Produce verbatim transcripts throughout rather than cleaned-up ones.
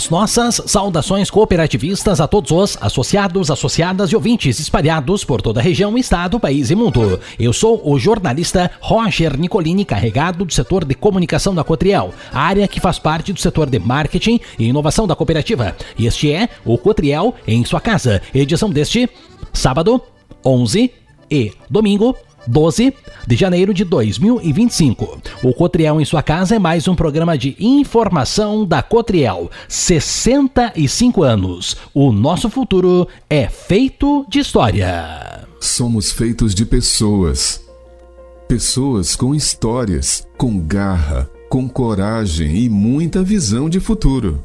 As nossas saudações cooperativistas a todos os associados, associadas e ouvintes espalhados por toda a região, estado, país e mundo. Eu sou o jornalista Roger Nicolini, carregado do setor de comunicação da Cotriel, área que faz parte do setor de marketing e inovação da cooperativa. E este é o Cotriel em sua casa, edição deste sábado, onze e domingo, doze de janeiro de dois mil e vinte e cinco. O Cotriel em sua casa é mais um programa de informação da Cotriel. sessenta e cinco anos. O nosso futuro é feito de história. Somos feitos de pessoas. Pessoas com histórias, com garra, com coragem e muita visão de futuro.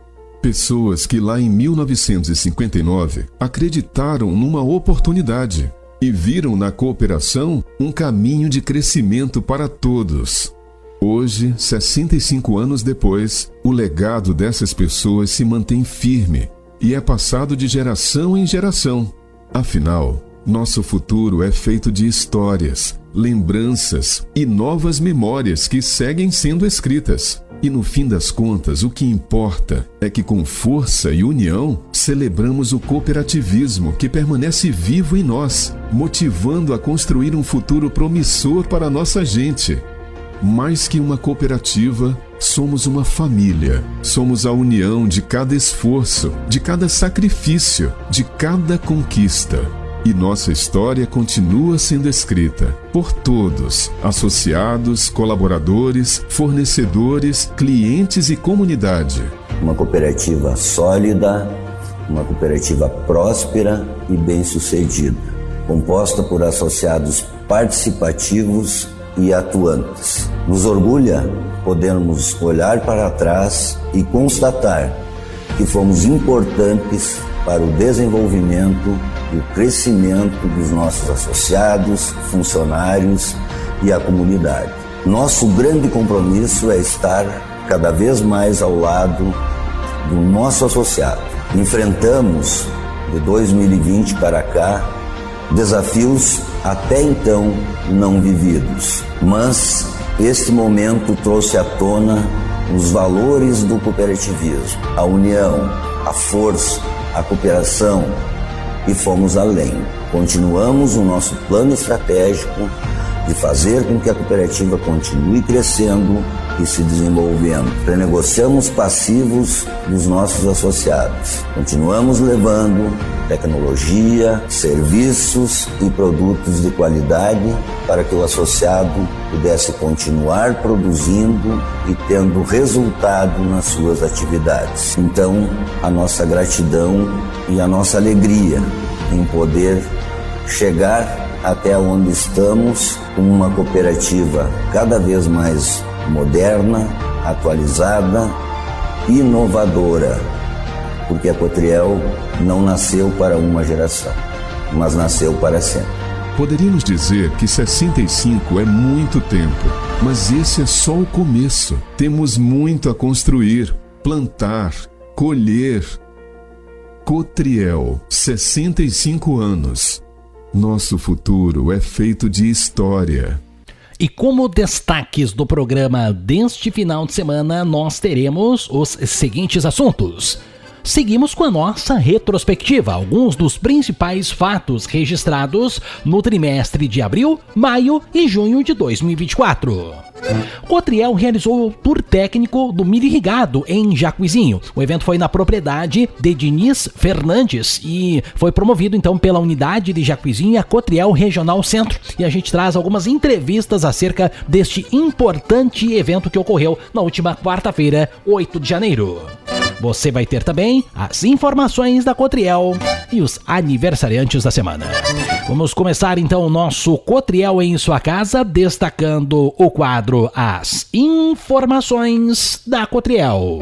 Pessoas que lá em mil novecentos e cinquenta e nove acreditaram numa oportunidade e viram na cooperação um caminho de crescimento para todos. Hoje, sessenta e cinco anos depois, o legado dessas pessoas se mantém firme e é passado de geração em geração. Afinal, nosso futuro é feito de histórias, lembranças e novas memórias que seguem sendo escritas. E no fim das contas, o que importa é que com força e união celebramos o cooperativismo que permanece vivo em nós, motivando a construir um futuro promissor para a nossa gente. Mais que uma cooperativa, somos uma família. Somos a união de cada esforço, de cada sacrifício, de cada conquista. E nossa história continua sendo escrita por todos, associados, colaboradores, fornecedores, clientes e comunidade. Uma cooperativa sólida, uma cooperativa próspera e bem-sucedida, composta por associados participativos e atuantes. Nos orgulha podermos olhar para trás e constatar que fomos importantes para o desenvolvimento e o crescimento dos nossos associados, funcionários e a comunidade. Nosso grande compromisso é estar cada vez mais ao lado do nosso associado. Enfrentamos, de dois mil e vinte para cá, desafios até então não vividos, mas este momento trouxe à tona os valores do cooperativismo, a união, a força, a cooperação, e fomos além. Continuamos o nosso plano estratégico de fazer com que a cooperativa continue crescendo e se desenvolvendo. Renegociamos passivos dos nossos associados. Continuamos levando tecnologia, serviços e produtos de qualidade para que o associado pudesse continuar produzindo e tendo resultado nas suas atividades. Então, a nossa gratidão e a nossa alegria em poder chegar até onde estamos com uma cooperativa cada vez mais moderna, atualizada, inovadora, porque a Cotriel não nasceu para uma geração, mas nasceu para sempre. Poderíamos dizer que sessenta e cinco é muito tempo, mas esse é só o começo. Temos muito a construir, plantar, colher. Cotriel, sessenta e cinco anos. Nosso futuro é feito de história. E como destaques do programa deste final de semana, nós teremos os seguintes assuntos. Seguimos com a nossa retrospectiva, alguns dos principais fatos registrados no trimestre de abril, maio e junho de dois mil e vinte e quatro. Cotriel realizou o tour técnico do milho irrigado em Jacuizinho. O evento foi na propriedade de Diniz Fernandes e foi promovido então pela unidade de Jacuizinho e a Cotriel Regional Centro. E a gente traz algumas entrevistas acerca deste importante evento que ocorreu na última quarta-feira, oito de janeiro. Você vai ter também as informações da Cotriel e os aniversariantes da semana. Vamos começar então o nosso Cotriel em sua casa, destacando o quadro As Informações da Cotriel.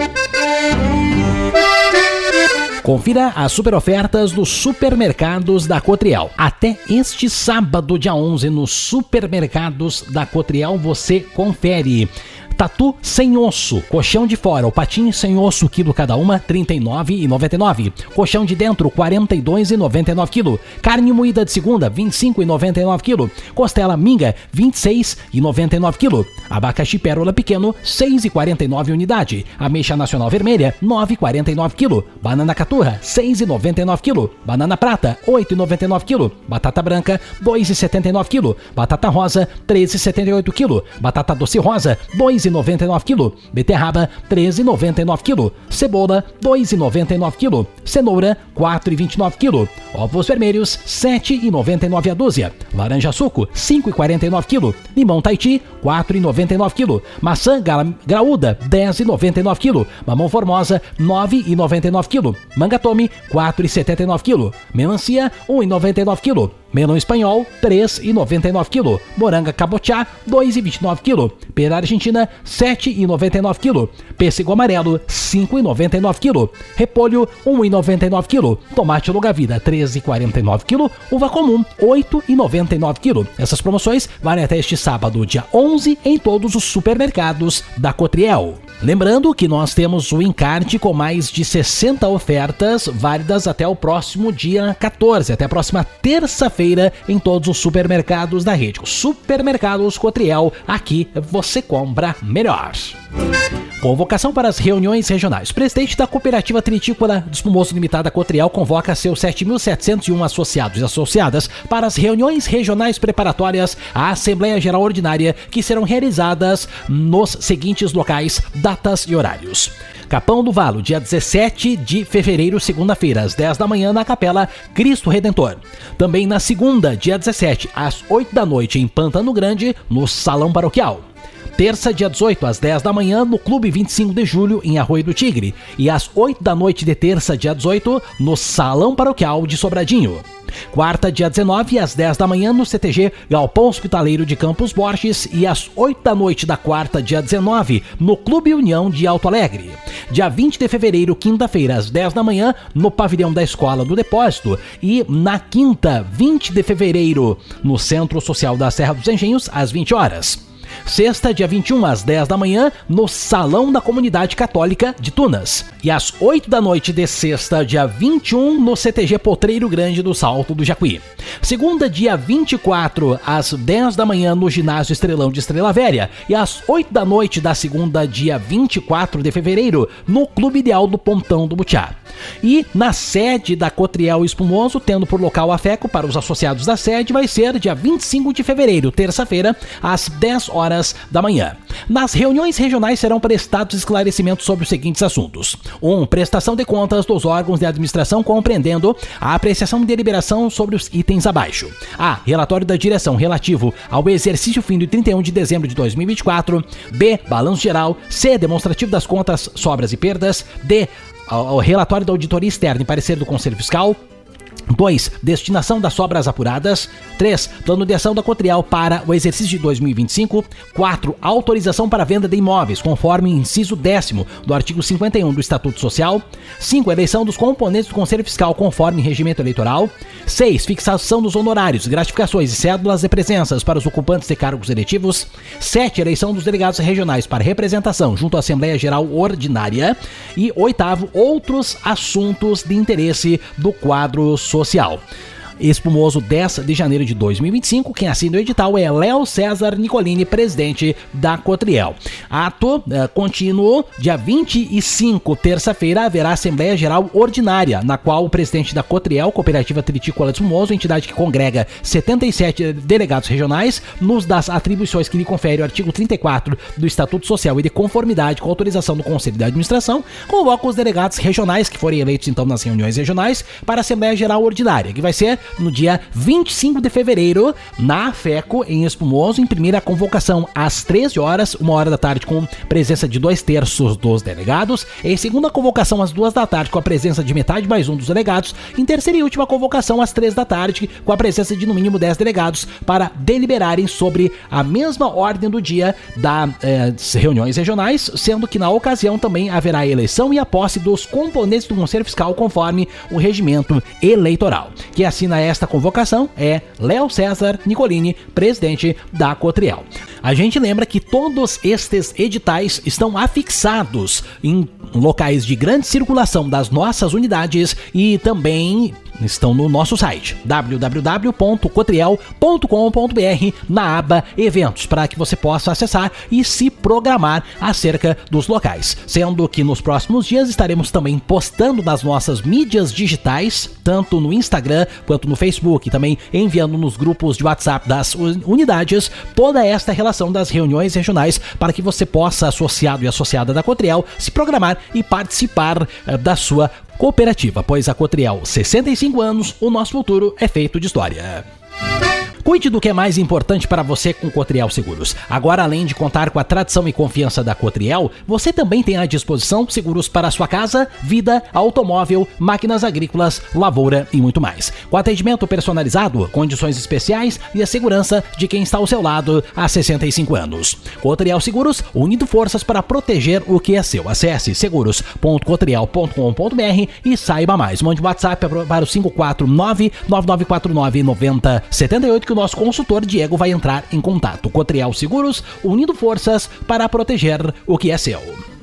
Confira as super ofertas dos supermercados da Cotriel. Até este sábado, dia onze, nos supermercados da Cotriel, você confere. Tatu sem osso, colchão de fora ou patinho sem osso, quilo cada uma, trinta e nove reais e noventa e nove centavos. Colchão de dentro, quarenta e dois reais e noventa e nove centavos quilo. Carne moída de segunda, vinte e cinco reais e noventa e nove centavos quilo. Costela minga, vinte e seis reais e noventa e nove centavos quilo. Abacaxi pérola pequeno, seis reais e quarenta e nove centavos unidade. Ameixa nacional vermelha, nove reais e quarenta e nove centavos quilo. Banana caturra, seis reais e noventa e nove centavos quilo. Banana prata, oito reais e noventa e nove centavos quilo. Batata branca, dois reais e setenta e nove centavos quilo. Batata rosa, três reais e setenta e oito centavos quilo. Batata doce rosa, dois reais e noventa e nove centavos quilo. Beterraba, três reais e noventa e nove centavos quilo. Cebola, dois reais e noventa e nove centavos quilo. Cenoura, quatro reais e vinte e nove centavos quilo. Ovos vermelhos, sete reais e noventa e nove centavos a dúzia. Laranja suco, cinco reais e quarenta e nove centavos quilo. Limão Tahiti, quatro reais e noventa e nove centavos quilo. Maçã graúda, dez reais e noventa e nove centavos quilo. Mamão formosa, nove reais e noventa e nove centavos quilo. Manga tome, quatro reais e setenta e nove centavos quilo. Melancia, um real e noventa e nove centavos quilo. Melão espanhol, três reais e noventa e nove centavos quilo. Moranga cabotiá, dois reais e vinte e nove centavos quilo. Pera argentina, sete reais e noventa e nove centavos quilo. Pêssego amarelo, cinco reais e noventa e nove centavos quilo. Repolho, um real e noventa e nove centavos quilo. Tomate longa vida, três reais e quarenta e nove centavos quilo. Uva comum, oito reais e noventa e nove centavos quilo. Essas promoções valem até este sábado, dia onze, em todos os supermercados da Cotriel. Lembrando que nós temos o encarte com mais de sessenta ofertas válidas até o próximo dia quatorze, até a próxima terça-feira em todos os supermercados da rede. Supermercados Cotriel, aqui você compra melhor. Convocação para as reuniões regionais. O presidente da Cooperativa Tritícola de Espumoso Limitada Cotriel convoca seus sete mil setecentos e um associados e associadas para as reuniões regionais preparatórias à Assembleia Geral Ordinária, que serão realizadas nos seguintes locais, datas e horários. Capão do Valo, dia dezessete de fevereiro, segunda-feira, às dez da manhã, na Capela Cristo Redentor. Também na segunda, dia dezessete, às oito da noite, em Pantano Grande, no Salão Paroquial. Terça, dia dezoito, às dez da manhã, no Clube vinte e cinco de Julho, em Arroio do Tigre. E às oito da noite de terça, dia dezoito, no Salão Paroquial de Sobradinho. Quarta, dia dezenove, às dez da manhã, no C T G Galpão Hospitaleiro de Campos Borges. E às oito da noite da quarta, dia dezenove, no Clube União de Alto Alegre. Dia vinte de fevereiro, quinta-feira, às dez da manhã, no Pavilhão da Escola do Depósito. E na quinta, vinte de fevereiro, no Centro Social da Serra dos Engenhos, às vinte horas. Sexta, dia vinte e um, às dez da manhã, no Salão da Comunidade Católica de Tunas. E às oito da noite de sexta, dia vinte e um, no C T G Potreiro Grande do Salto do Jacuí. Segunda, dia vinte e quatro, às dez da manhã, no Ginásio Estrelão de Estrela Velha. E às oito da noite da segunda, dia vinte e quatro de fevereiro, no Clube Ideal do Pontão do Butiá. E na sede da Cotriel Espumoso, tendo por local a FECO para os associados da sede, vai ser dia vinte e cinco de fevereiro, terça-feira, às dez horas da manhã. Nas reuniões regionais serão prestados esclarecimentos sobre os seguintes assuntos. um. Prestação de contas dos órgãos de administração compreendendo a apreciação e deliberação sobre os itens abaixo. A. Relatório da direção relativo ao exercício fim de trinta e um de dezembro de dois mil e vinte e quatro. B. Balanço geral. C. Demonstrativo das contas, sobras e perdas. D. O relatório da auditoria externa e parecer do Conselho Fiscal. dois. Destinação das sobras apuradas. três. Plano de ação da Cotriel para o exercício de dois mil e vinte e cinco. quatro. Autorização para venda de imóveis, conforme inciso décimo do artigo cinquenta e um do Estatuto Social. cinco. Eleição dos componentes do Conselho Fiscal, conforme regimento eleitoral. seis. Fixação dos honorários, gratificações e cédulas de presenças para os ocupantes de cargos eletivos. sete. Eleição dos delegados regionais para representação junto à Assembleia Geral Ordinária. E oitavo. Outros assuntos de interesse do quadro social. Espumoso, dez de janeiro de dois mil e vinte e cinco. Quem assina o edital é Léo César Nicolini, presidente da Cotriel. Ato uh, contínuo, dia vinte e cinco, terça-feira, haverá Assembleia Geral Ordinária, na qual o presidente da Cotriel, Cooperativa Tritícola de Espumoso, entidade que congrega setenta e sete delegados regionais, nos das atribuições que lhe confere o artigo trinta e quatro do Estatuto Social e de conformidade com a autorização do Conselho de Administração, convoca os delegados regionais que forem eleitos então nas reuniões regionais para a Assembleia Geral Ordinária, que vai ser no dia vinte e cinco de fevereiro, na FECO, em Espumoso, em primeira convocação às treze horas, uma hora da tarde, com presença de dois terços dos delegados. Em segunda convocação às duas da tarde, com a presença de metade mais um dos delegados. Em terceira e última convocação às três da tarde, com a presença de no mínimo dez delegados, para deliberarem sobre a mesma ordem do dia das eh, reuniões regionais, sendo que na ocasião também haverá a eleição e a posse dos componentes do Conselho Fiscal, conforme o regimento eleitoral. Que assina assina esta convocação é Léo César Nicolini, presidente da Cotriel. A gente lembra que todos estes editais estão afixados em locais de grande circulação das nossas unidades e também estão no nosso site w w w ponto cotriel ponto com ponto b r na aba Eventos, para que você possa acessar e se programar acerca dos locais. Sendo que nos próximos dias estaremos também postando nas nossas mídias digitais, tanto no Instagram quanto no Facebook, e também enviando nos grupos de WhatsApp das unidades toda esta relação das reuniões regionais, para que você possa, associado e associada da Cotriel, se programar e participar uh, da sua cooperativa, pois a Cotriel, sessenta e cinco anos, o nosso futuro é feito de história. Cuide do que é mais importante para você com Cotriel Seguros. Agora, além de contar com a tradição e confiança da Cotriel, você também tem à disposição seguros para a sua casa, vida, automóvel, máquinas agrícolas, lavoura e muito mais. Com atendimento personalizado, condições especiais e a segurança de quem está ao seu lado há sessenta e cinco anos. Cotriel Seguros, unindo forças para proteger o que é seu. Acesse seguros ponto cotriel ponto com ponto b r e saiba mais. Mande um WhatsApp para o cinco quatro nove, nove nove quatro nove, nove zero sete oito que o nosso consultor Diego vai entrar em contato. Cotriel Seguros, unindo forças para proteger o que é seu.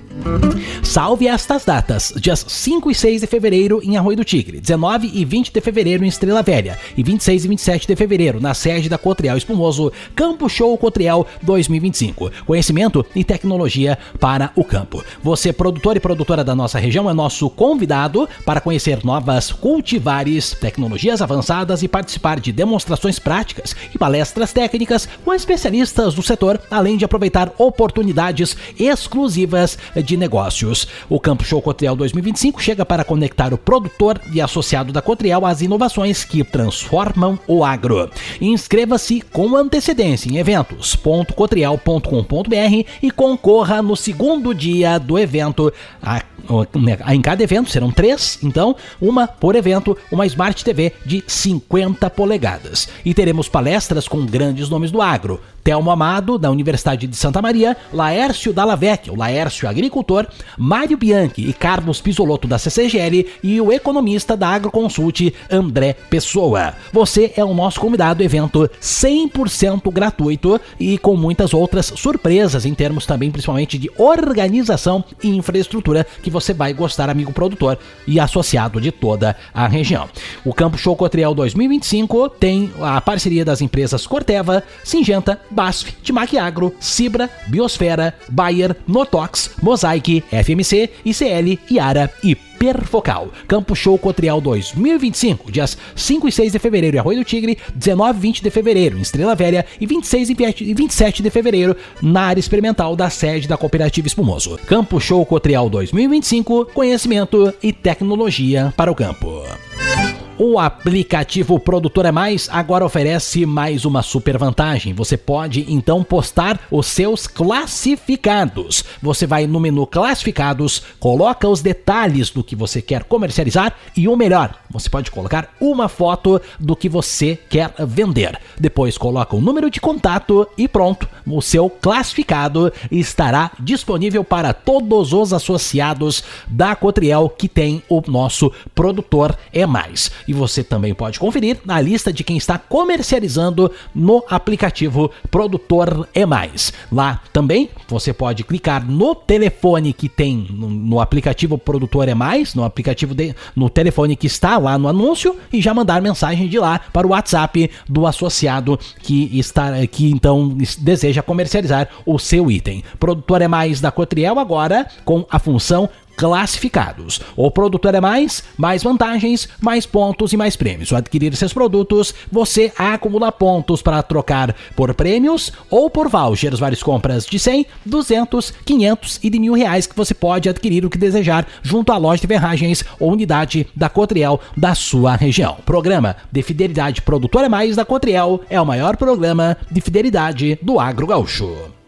Salve estas datas, dias cinco e seis de fevereiro em Arroio do Tigre, dezenove e vinte de fevereiro em Estrela Velha e vinte e seis e vinte e sete de fevereiro na sede da Cotriel Espumoso, Campo Show Cotriel dois mil e vinte e cinco. Conhecimento e tecnologia para o campo. Você, produtor e produtora da nossa região, é nosso convidado para conhecer novas cultivares, tecnologias avançadas e participar de demonstrações práticas e palestras técnicas com especialistas do setor, além de aproveitar oportunidades exclusivas de negócios. O Campo Show Cotriel dois mil e vinte e cinco chega para conectar o produtor e associado da Cotriel às inovações que transformam o agro. Inscreva-se com antecedência em eventos ponto cotriel ponto com ponto b r e concorra no segundo dia do evento. A, a, em cada evento serão três, então, uma por evento, uma Smart T V de cinquenta polegadas. E teremos palestras com grandes nomes do agro. Telmo Amado, da Universidade de Santa Maria, Laércio Dalla Vecchia, o Laércio Agricultor, Mário Bianchi e Carlos Pisolotto, da C C G L, e o economista da Agroconsult, André Pessoa. Você é o nosso convidado, evento cem por cento gratuito e com muitas outras surpresas em termos também, principalmente, de organização e infraestrutura, que você vai gostar, amigo produtor e associado de toda a região. O Campo Show Cotriel dois mil e vinte e cinco tem a parceria das empresas Corteva, Singenta, B A S F, Timac Agro, Cibra, Biosfera, Bayer, Notox, Mosaic, F M C, I C L, Iara e Perfocal. Campo Show Cotriel dois mil e vinte e cinco, dias cinco e seis de fevereiro em Arroio do Tigre, dezenove e vinte de fevereiro em Estrela Velha e vinte e seis e vinte e sete de fevereiro na área experimental da sede da Cooperativa Espumoso. Campo Show Cotriel dois mil e vinte e cinco, conhecimento e tecnologia para o campo. O aplicativo Produtor é Mais agora oferece mais uma super vantagem. Você pode então postar os seus classificados. Você vai no menu Classificados, coloca os detalhes do que você quer comercializar e o melhor, você pode colocar uma foto do que você quer vender. Depois coloca o número de contato e pronto, o seu classificado estará disponível para todos os associados da Cotriel que tem o nosso Produtor é Mais. E você também pode conferir a lista de quem está comercializando no aplicativo Produtor é Mais. Lá também você pode clicar no telefone que tem no, no aplicativo Produtor é Mais, no aplicativo de, no telefone que está lá no anúncio e já mandar mensagem de lá para o WhatsApp do associado que está que então deseja comercializar o seu item. Produtor é Mais da Cotriel agora com a função classificados. O Produtor é Mais, mais vantagens, mais pontos e mais prêmios. Ao adquirir seus produtos, você acumula pontos para trocar por prêmios ou por vouchers, várias compras de cem, duzentos, quinhentos e de mil reais que você pode adquirir o que desejar junto à loja de ferragens ou unidade da Cotriel da sua região. Programa de Fidelidade Produtor é Mais da Cotriel é o maior programa de fidelidade do agro gaúcho.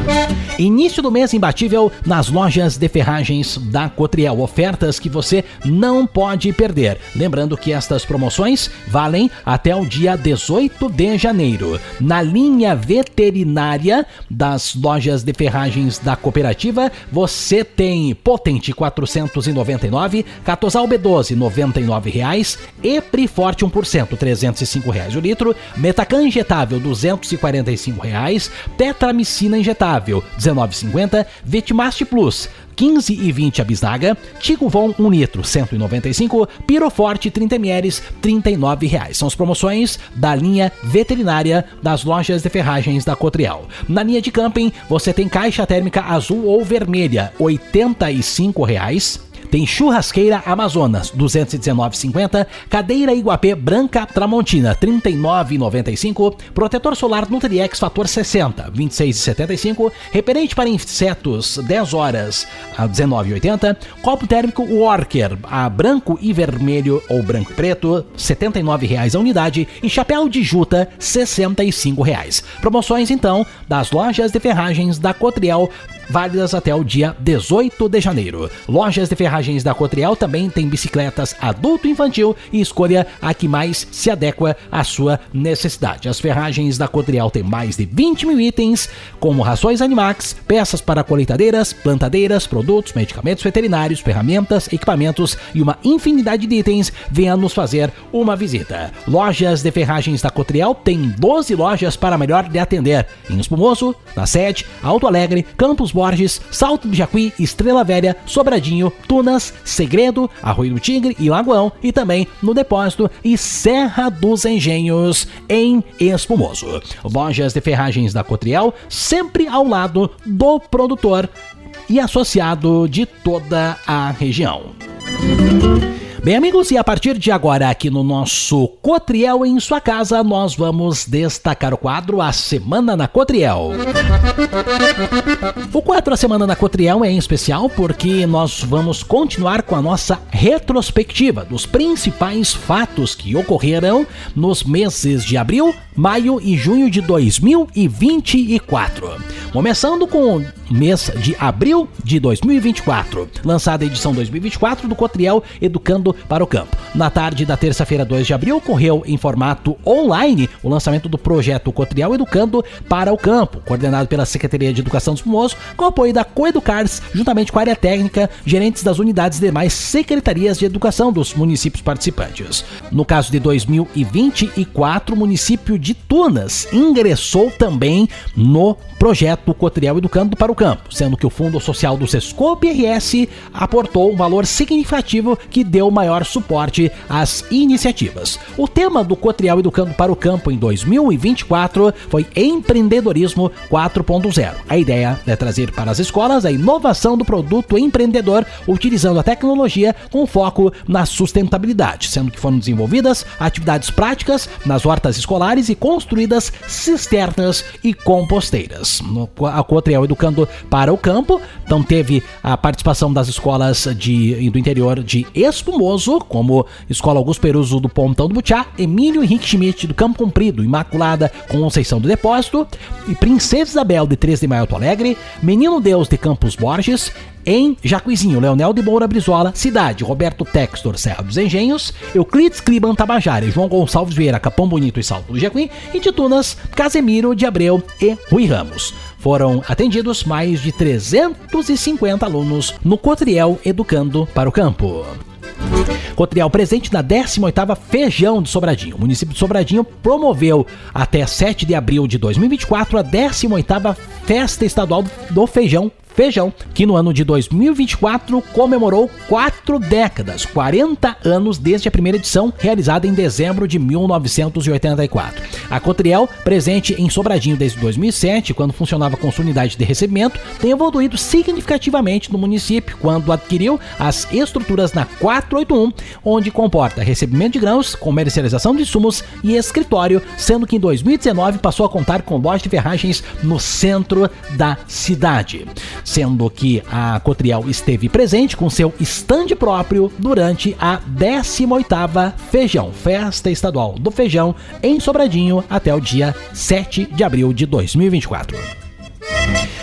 Início do mês imbatível nas lojas de ferragens da Cotriel. Ofertas que você não pode perder. Lembrando que estas promoções valem até o dia dezoito de janeiro. Na linha veterinária das lojas de ferragens da cooperativa, você tem Potente quatrocentos e noventa e nove reais, Catosal B doze noventa e nove reais, Epriforte um por cento trezentos e cinco reais o litro, Metacan injetável duzentos e quarenta e cinco reais, Tetramicina injetável dezenove reais e cinquenta centavos, Vetmast Plus quinze e vinte a bisnaga, Ticovon um litro cento e noventa e cinco, Piroforte trinta mililitros trinta e nove reais. São as promoções da linha veterinária das lojas de ferragens da Cotriel. Na linha de camping você tem caixa térmica azul ou vermelha oitenta e cinco reais. Tem churrasqueira Amazonas, duzentos e dezenove reais e cinquenta centavos, cadeira Iguapé Branca Tramontina, trinta e nove reais e noventa e cinco centavos, protetor solar Nutriex Fator sessenta, vinte e seis reais e setenta e cinco centavos, repelente para insetos dez horas, a dezenove reais e oitenta centavos, copo térmico Worker, a branco e vermelho ou branco e preto, setenta e nove reais a unidade, e chapéu de juta, sessenta e cinco reais. Promoções então das lojas de ferragens da Cotriel, válidas até o dia dezoito de janeiro. Lojas de ferragens da Cotriel também tem bicicletas adulto e infantil e escolha a que mais se adequa à sua necessidade. As ferragens da Cotriel têm mais de vinte mil itens, como rações Animax, peças para colheitadeiras, plantadeiras, produtos, medicamentos veterinários, ferramentas, equipamentos e uma infinidade de itens. Venha nos fazer uma visita. Lojas de ferragens da Cotriel tem doze lojas para melhor lhe atender. Em Espumoso, na Sede, Alto Alegre, Campos Borges, Salto do Jacuí, Estrela Velha, Sobradinho, Tunas, Segredo, Arroio do Tigre e Lagoão, e também no Depósito e Serra dos Engenhos, em Espumoso. Lojas de ferragens da Cotriel, sempre ao lado do produtor e associado de toda a região. Bem, amigos, e a partir de agora aqui no nosso Cotriel em sua casa, nós vamos destacar o quadro A Semana na Cotriel. O quadro A Semana na Cotriel é em especial porque nós vamos continuar com a nossa retrospectiva dos principais fatos que ocorreram nos meses de abril, maio e junho de dois mil e vinte e quatro. Começando com o mês de abril de dois mil e vinte e quatro, lançada a edição dois mil e vinte e quatro do Cotriel Educando para o Campo. Na tarde da terça-feira, dois de abril, ocorreu em formato online o lançamento do projeto Cotriel Educando para o Campo, coordenado pela Secretaria de Educação do Espumoso, com apoio da Coeducars, juntamente com a área técnica, gerentes das unidades e demais secretarias de educação dos municípios participantes. No caso de dois mil e vinte e quatro, o município de Tunas ingressou também no projeto Cotriel Educando para o Campo, sendo que o Fundo Social do Sescope R S aportou um valor significativo que deu maior suporte às iniciativas. O tema do Cotriel Educando para o Campo em dois mil e vinte e quatro foi Empreendedorismo quatro ponto zero. A ideia é trazer para as escolas a inovação do produto empreendedor, utilizando a tecnologia com foco na sustentabilidade, sendo que foram desenvolvidas atividades práticas nas hortas escolares e construídas cisternas e composteiras. No, a Cotriel Educando para o Campo, então teve a participação das escolas de, do interior de Espumoso, como Escola Augusto Peruso do Pontão do Butiá, Emílio Henrique Schmidt do Campo Comprido, Imaculada Conceição do Depósito, e Princesa Isabel de três de Maio Alto Alegre, Menino Deus de Campos Borges, em Jacuizinho, Leonel de Moura Brizola, Cidade, Roberto Textor, Serra dos Engenhos, Euclides Cliban Tabajara, João Gonçalves Vieira, Capão Bonito e Salto do Jacuí, e de Tunas, Casemiro de Abreu e Rui Ramos. Foram atendidos mais de trezentos e cinquenta alunos no Cotriel Educando para o Campo. Cotriel presente na décima oitava Feijão de Sobradinho. O município de Sobradinho promoveu até sete de abril de dois mil e vinte e quatro a décima oitava Festa Estadual do Feijão Feijão, que no ano de dois mil e vinte e quatro comemorou quatro décadas, quarenta anos desde a primeira edição, realizada em dezembro de mil novecentos e oitenta e quatro. A Cotriel, presente em Sobradinho desde dois mil e sete, quando funcionava com sua unidade de recebimento, tem evoluído significativamente no município, quando adquiriu as estruturas na quatrocentos e oitenta e um, onde comporta recebimento de grãos, comercialização de insumos e escritório, sendo que em dois mil e dezenove passou a contar com loja de ferragens no centro da cidade. Sendo que a Cotriel esteve presente com seu estande próprio durante a décima oitava Feijão, Festa Estadual do Feijão, em Sobradinho, até o dia sete de abril de dois mil e vinte e quatro.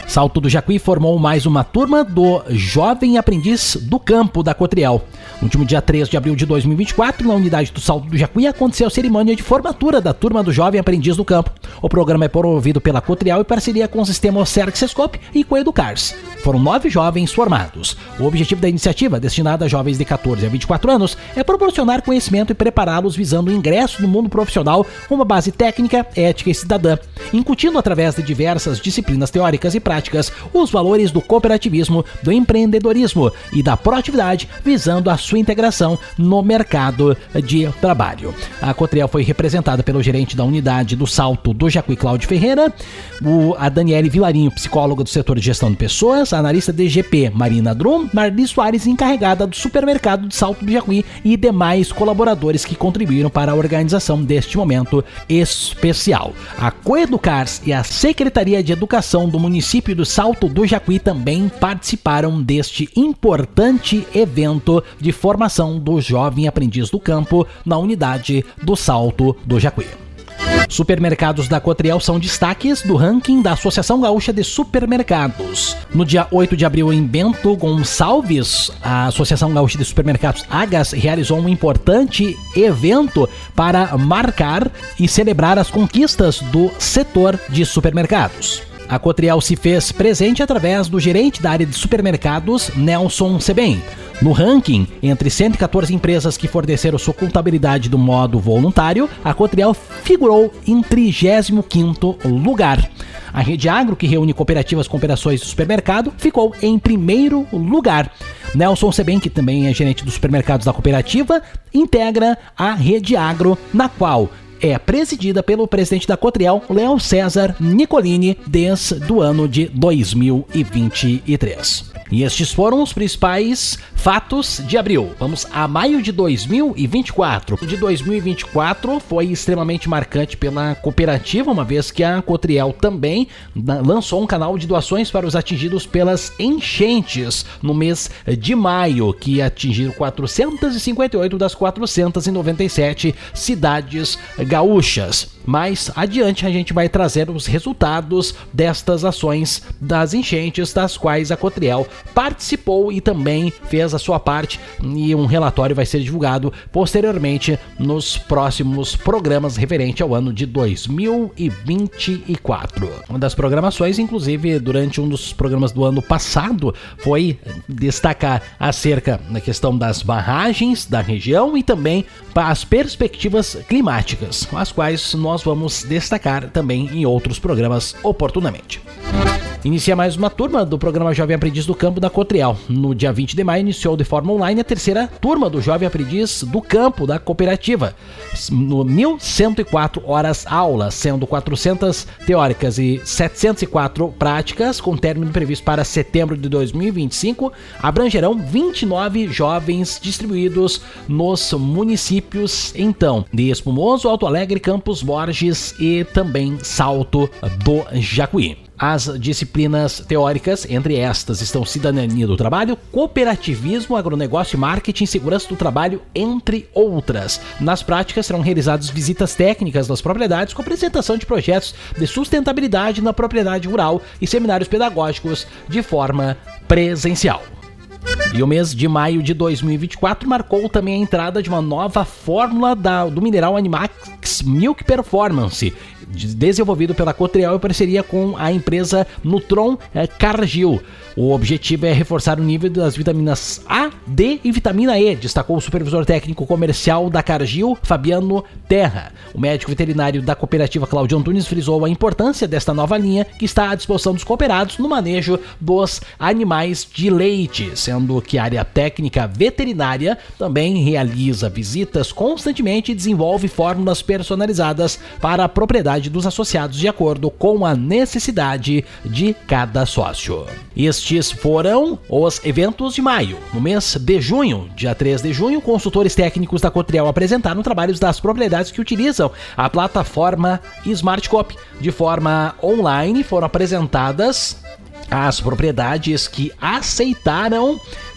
Salto do Jacuí formou mais uma turma do Jovem Aprendiz do Campo da Cotriel. No último dia três de abril de dois mil e vinte e quatro, na unidade do Salto do Jacuí, aconteceu a cerimônia de formatura da turma do Jovem Aprendiz do Campo. O programa é promovido pela Cotriel em parceria com o sistema Ocerg-Sescope e com a Educars. Foram nove jovens formados. O objetivo da iniciativa, destinada a jovens de catorze a vinte e quatro anos, é proporcionar conhecimento e prepará-los visando o ingresso no mundo profissional com uma base técnica, ética e cidadã, incutindo através de diversas disciplinas teóricas e práticas os valores do cooperativismo, do empreendedorismo e da proatividade, visando a sua integração no mercado de trabalho. A Cotriel foi representada pelo gerente da unidade do Salto do Jacuí, Cláudio Ferreira, o, a Daniele Vilarinho, psicóloga do setor de gestão de pessoas, a analista D G P, Marina Drum, Marli Soares, encarregada do supermercado de Salto do Jacuí, e demais colaboradores que contribuíram para a organização deste momento especial. A Coeducars e a Secretaria de Educação do município do Salto do Jacuí também participaram deste importante evento de formação do Jovem Aprendiz do Campo na unidade do Salto do Jacuí. Supermercados da Cotriel são destaques do ranking da Associação Gaúcha de Supermercados. No dia oito de abril, em Bento Gonçalves, a Associação Gaúcha de Supermercados, AGAS, realizou um importante evento para marcar e celebrar as conquistas do setor de supermercados. A Cotriel se fez presente através do gerente da área de supermercados, Nelson Sebem. No ranking, entre cento e catorze empresas que forneceram sua contabilidade do modo voluntário, a Cotriel figurou em trigésimo quinto lugar. A Rede Agro, que reúne cooperativas com operações de supermercado, ficou em primeiro lugar. Nelson Sebem, que também é gerente dos supermercados da cooperativa, integra a Rede Agro, na qual é presidida pelo presidente da Cotriel, Léo César Nicolini, desde o ano de dois mil e vinte e três. E estes foram os principais fatos de abril. Vamos a maio de dois mil e vinte e quatro. De dois mil e vinte e quatro foi extremamente marcante pela cooperativa, uma vez que a Cotriel também lançou um canal de doações para os atingidos pelas enchentes no mês de maio, que atingiram quatrocentas e cinquenta e oito das quatrocentas e noventa e sete cidades gaúchas. Mais adiante a gente vai trazer os resultados destas ações das enchentes, das quais a Cotriel participou e também fez a sua parte, e um relatório vai ser divulgado posteriormente nos próximos programas referente ao ano de dois mil e vinte e quatro. Uma das programações, inclusive durante um dos programas do ano passado, foi destacar acerca da questão das barragens da região e também as perspectivas climáticas, as quais nós vamos destacar também em outros programas oportunamente. Inicia mais uma turma do programa Jovem Aprendiz do Campo da Cotriel. No dia vinte de maio iniciou de forma online a terceira turma do Jovem Aprendiz do Campo da cooperativa. No mil cento e quatro horas aulas, sendo quatrocentas teóricas e setecentas e quatro práticas, com término previsto para setembro de dois mil e vinte e cinco, abrangerão vinte e nove jovens distribuídos nos municípios, então, de Espumoso, Alto Alegre, Campos Borges e também Salto do Jacuí. As disciplinas teóricas, entre estas, estão cidadania do trabalho, cooperativismo, agronegócio, marketing, segurança do trabalho, entre outras. Nas práticas serão realizadas visitas técnicas das propriedades com apresentação de projetos de sustentabilidade na propriedade rural e seminários pedagógicos de forma presencial. E o mês de maio de dois mil e vinte e quatro marcou também a entrada de uma nova fórmula da, do mineral Animax Milk Performance, desenvolvido pela Cotriel em parceria com a empresa Nutron Cargill. O objetivo é reforçar o nível das vitaminas A, D e vitamina E, destacou o supervisor técnico comercial da Cargill, Fabiano Terra. O médico veterinário da cooperativa, Cláudio Antunes, frisou a importância desta nova linha que está à disposição dos cooperados no manejo dos animais de leite, sendo que a área técnica veterinária também realiza visitas constantemente e desenvolve fórmulas personalizadas para a propriedade dos associados de acordo com a necessidade de cada sócio. Estes foram os eventos de maio. No mês de junho, dia três de junho, consultores técnicos da Cotriel apresentaram trabalhos das propriedades que utilizam a plataforma Smartcop. De forma online foram apresentadas as propriedades que aceitaram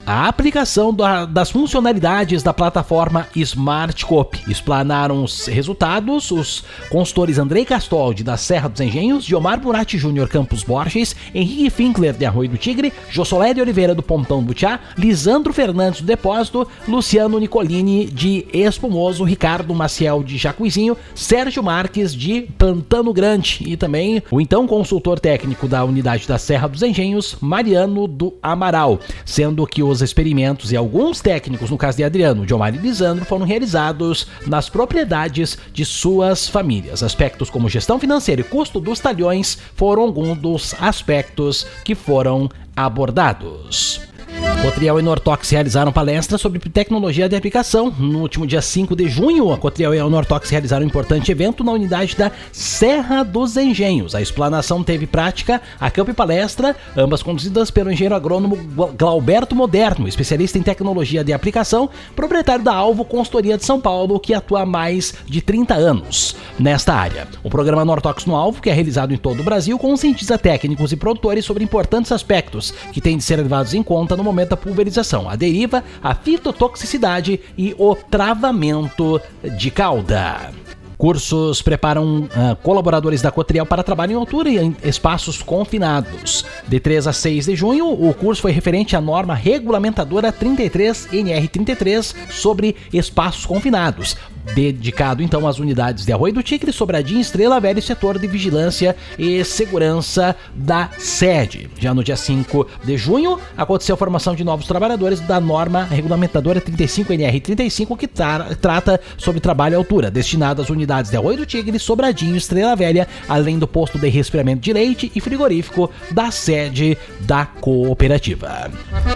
a aplicação da, das funcionalidades da plataforma SmartCoop. Explanaram os resultados os consultores Andrei Castoldi, da Serra dos Engenhos, Diomar Burati Júnior Campos Borges, Henrique Finkler, de Arroio do Tigre, Jossolé de Oliveira, do Pontão do Butiá, Lisandro Fernandes, do Depósito, Luciano Nicolini, de Espumoso, Ricardo Maciel, de Jacuizinho, Sérgio Marques, de Pantano Grande, e também o então consultor técnico da unidade da Serra dos Engenhos, Mariano do Amaral, sendo que os experimentos e alguns técnicos, no caso de Adriano, Diomar e Lisandro, foram realizados nas propriedades de suas famílias. Aspectos como gestão financeira e custo dos talhões foram alguns dos aspectos que foram abordados. Cotriel e Nortox realizaram palestra sobre tecnologia de aplicação. No último dia cinco de junho, a Cotriel e a Nortox realizaram um importante evento na unidade da Serra dos Engenhos. A explanação teve prática, a campo e palestra, ambas conduzidas pelo engenheiro agrônomo Glauberto Moderno, especialista em tecnologia de aplicação, proprietário da Alvo Consultoria de São Paulo, que atua há mais de trinta anos nesta área. O programa Nortox no Alvo, que é realizado em todo o Brasil, conscientiza técnicos e produtores sobre importantes aspectos que têm de ser levados em conta no momento da pulverização, a deriva, a fitotoxicidade e o travamento de cauda. Cursos preparam uh, colaboradores da Cotriel para trabalho em altura e em espaços confinados. De três a seis de junho, o curso foi referente à norma regulamentadora trinta e três N R trinta e três sobre espaços confinados, dedicado então às unidades de Arroio do Tigre, Sobradinho, Estrela Velha e setor de vigilância e segurança da sede. Já no dia cinco de junho, aconteceu a formação de novos trabalhadores da norma regulamentadora trinta e cinco N R trinta e cinco, que tra- trata sobre trabalho à altura, destinado às unidades de Arroio do Tigre, Sobradinho, Estrela Velha, além do posto de resfriamento de leite e frigorífico da sede da cooperativa.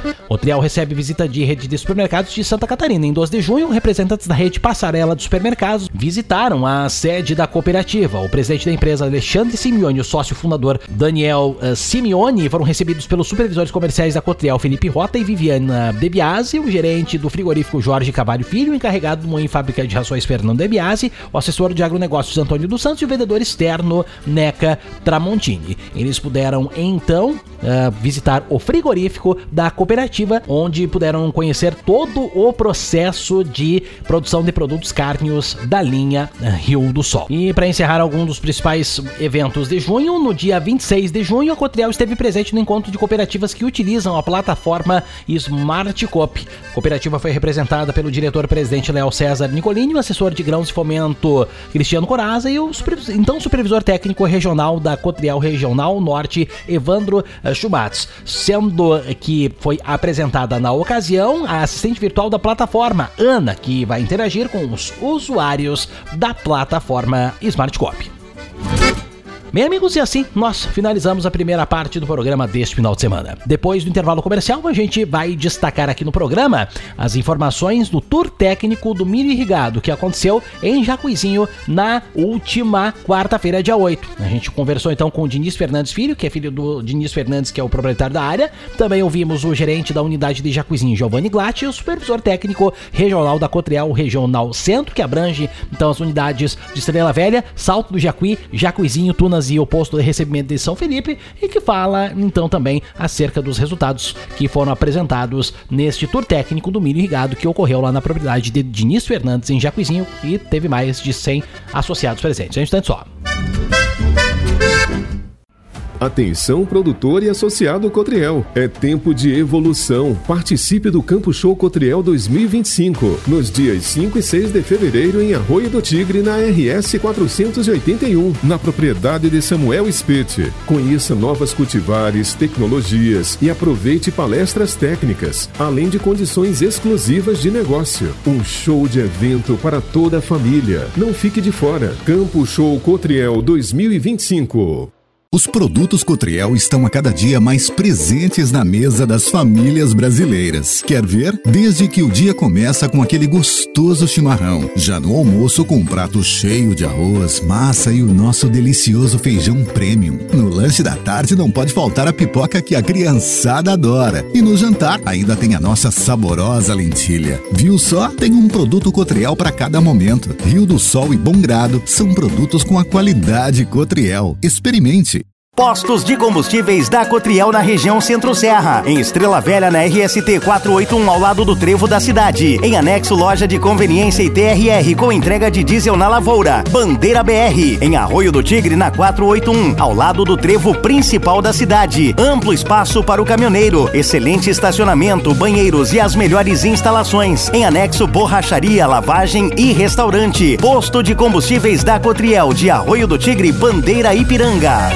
O Trial recebe visita de rede de supermercados de Santa Catarina. Em doze de junho, representantes da rede Passarela dos supermercados visitaram a sede da cooperativa. O presidente da empresa, Alexandre Simeone, e o sócio fundador, Daniel uh, Simeone, foram recebidos pelos supervisores comerciais da Cotriel, Felipe Rota e Viviana De Biasi, o gerente do frigorífico Jorge Cavalho Filho, o encarregado do moinho e fábrica de rações Fernando De Biasi, o assessor de agronegócios Antônio dos Santos e o vendedor externo Neca Tramontini. Eles puderam então uh, visitar o frigorífico da cooperativa, onde puderam conhecer todo o processo de produção de produtos cárneos da linha Rio do Sol. E para encerrar algum dos principais eventos de junho, no dia vinte e seis de junho, a Cotriel esteve presente no encontro de cooperativas que utilizam a plataforma SmartCoop. A cooperativa foi representada pelo diretor-presidente Léo César Nicolini, o assessor de grãos e fomento Cristiano Coraza e o supervisor, então supervisor técnico regional da Cotriel Regional Norte, Evandro Schumatz, sendo que foi apresentada na ocasião a assistente virtual da plataforma, Ana, que vai interagir com os usuários da plataforma SmartCoop. Bem, amigos, e assim nós finalizamos a primeira parte do programa deste final de semana. Depois do intervalo comercial, a gente vai destacar aqui no programa as informações do tour técnico do milho irrigado que aconteceu em Jacuizinho na última quarta-feira, dia oito. A gente conversou então com o Diniz Fernandes Filho, que é filho do Diniz Fernandes, que é o proprietário da área. Também ouvimos o gerente da unidade de Jacuizinho, Giovanni Glatt, e o supervisor técnico regional da Cotriel Regional Centro, que abrange então as unidades de Estrela Velha, Salto do Jacuí, Jacuizinho, Tunas e o posto de recebimento de São Felipe, e que fala então também acerca dos resultados que foram apresentados neste tour técnico do milho irrigado que ocorreu lá na propriedade de Diniz Fernandes em Jacuizinho, e teve mais de cem associados presentes. Um instante só. Atenção, produtor e associado Cotriel. É tempo de evolução. Participe do Campo Show Cotriel dois mil e vinte e cinco, nos dias cinco e seis de fevereiro em Arroio do Tigre, na R S quatrocentos e oitenta e um, na propriedade de Samuel Spete. Conheça novas cultivares, tecnologias e aproveite palestras técnicas, além de condições exclusivas de negócio. Um show de evento para toda a família. Não fique de fora. Campo Show Cotriel dois mil e vinte e cinco. Os produtos Cotriel estão a cada dia mais presentes na mesa das famílias brasileiras. Quer ver? Desde que o dia começa com aquele gostoso chimarrão, já no almoço com um prato cheio de arroz, massa e o nosso delicioso feijão premium. No lanche da tarde não pode faltar a pipoca que a criançada adora. E no jantar ainda tem a nossa saborosa lentilha. Viu só? Tem um produto Cotriel para cada momento. Rio do Sol e Bom Grado são produtos com a qualidade Cotriel. Experimente! Postos de combustíveis da Cotriel na região Centro-Serra. Em Estrela Velha, na R S T quatrocentos e oitenta e um, ao lado do Trevo da cidade. Em anexo, loja de conveniência e T R R com entrega de diesel na Lavoura. Bandeira B R. Em Arroio do Tigre, na quatrocentos e oitenta e um, ao lado do Trevo principal da cidade. Amplo espaço para o caminhoneiro. Excelente estacionamento, banheiros e as melhores instalações. Em anexo, borracharia, lavagem e restaurante. Posto de combustíveis da Cotriel de Arroio do Tigre, Bandeira Ipiranga.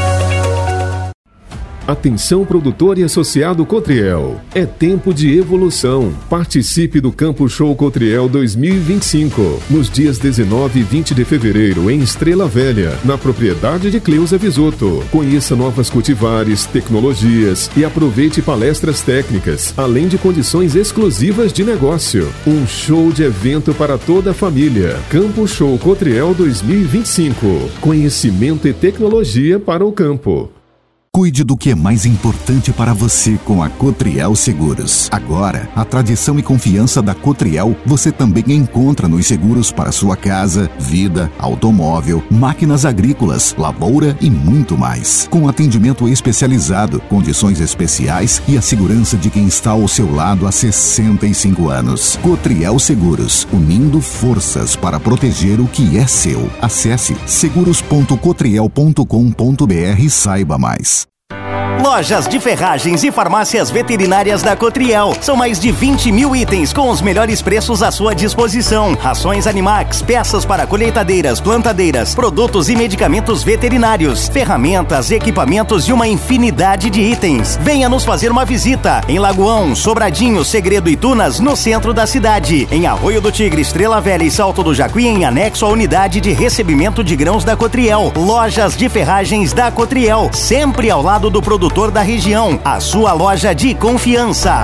Atenção produtor e associado Cotriel, é tempo de evolução. Participe do Campo Show Cotriel dois mil e vinte e cinco, nos dias dezenove e vinte de fevereiro, em Estrela Velha, na propriedade de Cleusa Visoto. Conheça novas cultivares, tecnologias e aproveite palestras técnicas, além de condições exclusivas de negócio. Um show de evento para toda a família. Campo Show Cotriel dois mil e vinte e cinco, conhecimento e tecnologia para o campo. Cuide do que é mais importante para você com a Cotriel Seguros. Agora, a tradição e confiança da Cotriel você também encontra nos seguros para sua casa, vida, automóvel, máquinas agrícolas, lavoura e muito mais. Com atendimento especializado, condições especiais e a segurança de quem está ao seu lado há sessenta e cinco anos. Cotriel Seguros, unindo forças para proteger o que é seu. Acesse seguros ponto cotriel ponto com ponto br e saiba mais. Lojas de ferragens e farmácias veterinárias da Cotriel. São mais de vinte mil itens com os melhores preços à sua disposição. Rações Animax, peças para colheitadeiras, plantadeiras, produtos e medicamentos veterinários, ferramentas, equipamentos e uma infinidade de itens. Venha nos fazer uma visita em Lagoão, Sobradinho, Segredo e Tunas, no centro da cidade. Em Arroio do Tigre, Estrela Velha e Salto do Jacuí, em anexo à unidade de recebimento de grãos da Cotriel. Lojas de ferragens da Cotriel, sempre ao lado do produtor da região, a sua loja de confiança.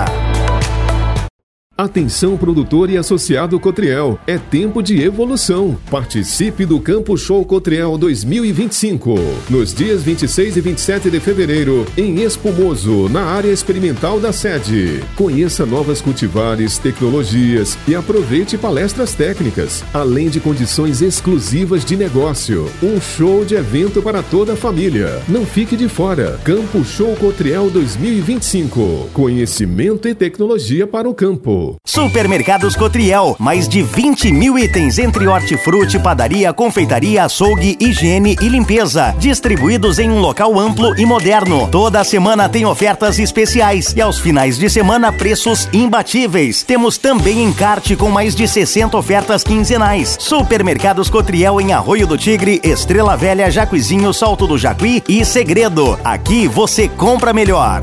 Atenção produtor e associado Cotriel, é tempo de evolução. Participe do Campo Show Cotriel dois mil e vinte e cinco, nos dias vinte e seis e vinte e sete de fevereiro, em Espumoso, na área experimental da sede. Conheça novas cultivares, tecnologias e aproveite palestras técnicas, além de condições exclusivas de negócio. Um show de evento para toda a família. Não fique de fora. Campo Show Cotriel dois mil e vinte e cinco, conhecimento e tecnologia para o campo. Supermercados Cotriel, mais de vinte mil itens entre hortifruti, padaria, confeitaria, açougue, higiene e limpeza, distribuídos em um local amplo e moderno. Toda semana tem ofertas especiais e aos finais de semana preços imbatíveis. Temos também encarte com mais de sessenta ofertas quinzenais. Supermercados Cotriel em Arroio do Tigre, Estrela Velha, Jacuizinho, Salto do Jacuí e Segredo. Aqui você compra melhor.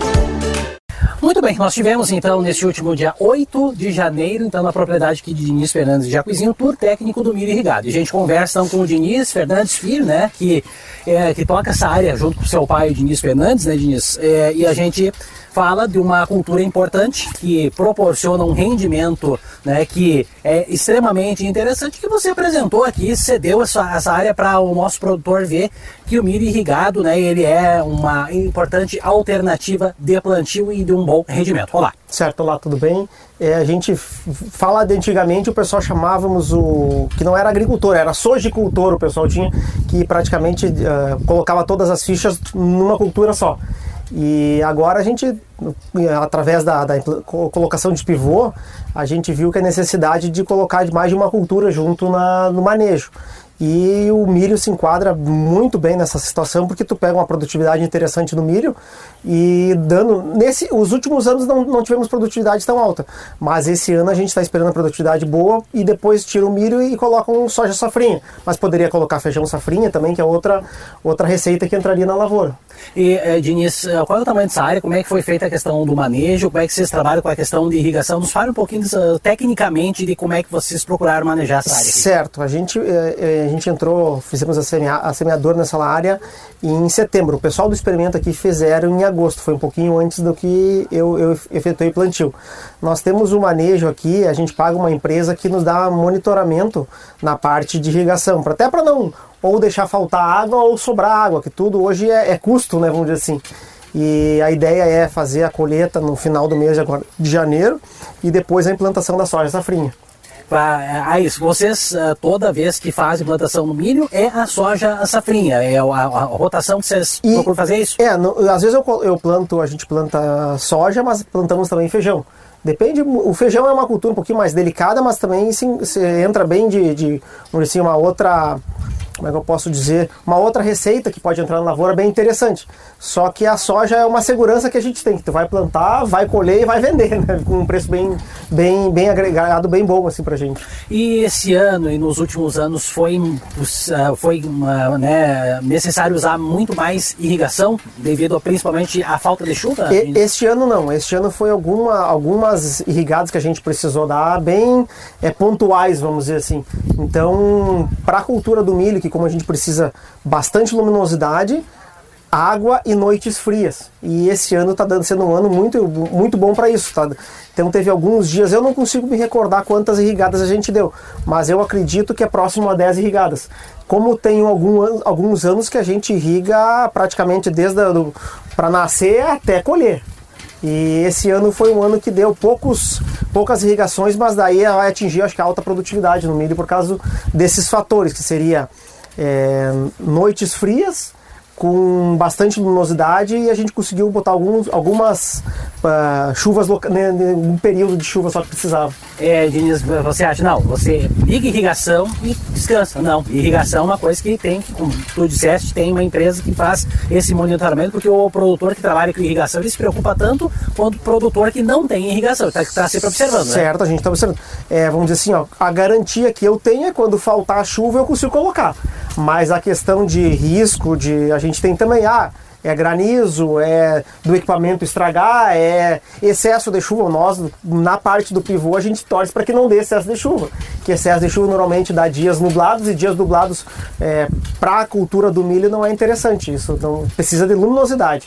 Muito bem, nós tivemos então nesse último dia oito de janeiro, então na propriedade aqui de Diniz Fernandes de Jacuizinho, o tour técnico do milho irrigado. E a gente conversa então com o Diniz Fernandes Filho, né, que, é, que toca essa área junto com o seu pai, o Diniz Fernandes, né, Diniz? É, e a gente fala de uma cultura importante que proporciona um rendimento, né, que é extremamente interessante, que você apresentou aqui, cedeu essa, essa área para o nosso produtor ver que o milho irrigado, né, ele é uma importante alternativa de plantio e de um bom rendimento. Olá. Certo, olá, tudo bem? É, a gente fala de antigamente, o pessoal chamávamos o... que não era agricultor, era sojicultor, o pessoal tinha, que praticamente uh, colocava todas as fichas numa cultura só. E agora a gente, através da, da colocação de pivô, a gente viu que a necessidade de colocar mais de uma cultura junto na, no manejo. E o milho se enquadra muito bem nessa situação, porque tu pega uma produtividade interessante no milho e dando... Nesse, os últimos anos não, não tivemos produtividade tão alta, mas esse ano a gente está esperando a produtividade boa e depois tira o milho e coloca um soja safrinha. Mas poderia colocar feijão safrinha também, que é outra, outra receita que entraria na lavoura. E, eh, Diniz, qual é o tamanho dessa área? Como é que foi feita a questão do manejo? Como é que vocês trabalham com a questão de irrigação? Nos fale um pouquinho uh, tecnicamente de como é que vocês procuraram manejar essa área aqui. Certo, a gente, eh, a gente entrou, fizemos a, semea, a semeadora nessa área em setembro. O pessoal do experimento aqui fizeram em agosto, foi um pouquinho antes do que eu, eu efetuei o plantio. Nós temos o manejo aqui, a gente paga uma empresa que nos dá monitoramento na parte de irrigação, pra, até para não ou deixar faltar água ou sobrar água, que tudo hoje é, é custo, né, vamos dizer assim. E a ideia é fazer a colheita no final do mês de janeiro e depois a implantação da soja safrinha. Ah, isso, vocês toda vez que fazem plantação no milho é a soja safrinha, é a, a, a rotação que vocês e, procuram fazer isso? É, no, às vezes eu, eu planto, a gente planta soja, mas plantamos também feijão. Depende, o feijão é uma cultura um pouquinho mais delicada, mas também se, se entra bem de, de vamos dizer assim, uma outra, como é que eu posso dizer, uma outra receita que pode entrar na lavoura bem interessante. Só que a soja é uma segurança que a gente tem, que tu vai plantar, vai colher e vai vender, né? Com um preço bem, bem, bem agregado, bem bom assim pra gente. E esse ano e nos últimos anos foi, foi né, necessário usar muito mais irrigação devido a, principalmente à falta de chuva? E, este ano não, este ano foi alguma, algumas irrigadas que a gente precisou dar bem é, pontuais, vamos dizer assim. Então, para a cultura do milho, que como a gente precisa bastante luminosidade, água e noites frias. E esse ano está sendo um ano muito, muito bom para isso. Tá? Então teve alguns dias, eu não consigo me recordar quantas irrigadas a gente deu, mas eu acredito que é próximo a dez irrigadas. Como tem algum, alguns anos que a gente irriga praticamente desde para nascer até colher. E esse ano foi um ano que deu poucos, poucas irrigações, mas daí vai atingir, acho que, a alta produtividade no milho por causa desses fatores, que seria é, noites frias, com bastante luminosidade, e a gente conseguiu botar alguns, algumas uh, chuvas, né, um período de chuva só que precisava. É, Diniz, você acha, não, você liga irrigação e descansa. Não, irrigação é uma coisa que tem, como tu disseste, tem uma empresa que faz esse monitoramento, porque o produtor que trabalha com irrigação, ele se preocupa tanto quanto o produtor que não tem irrigação, está tá sempre observando, né? Certo, a gente está observando. É, vamos dizer assim, ó, a garantia que eu tenho é quando faltar a chuva eu consigo colocar, mas a questão de risco, de a gente tem também, ah, é granizo, é do equipamento estragar, é excesso de chuva. Nós, na parte do pivô, a gente torce para que não dê excesso de chuva, que excesso de chuva normalmente dá dias nublados, e dias nublados é, para a cultura do milho não é interessante, isso não precisa de luminosidade.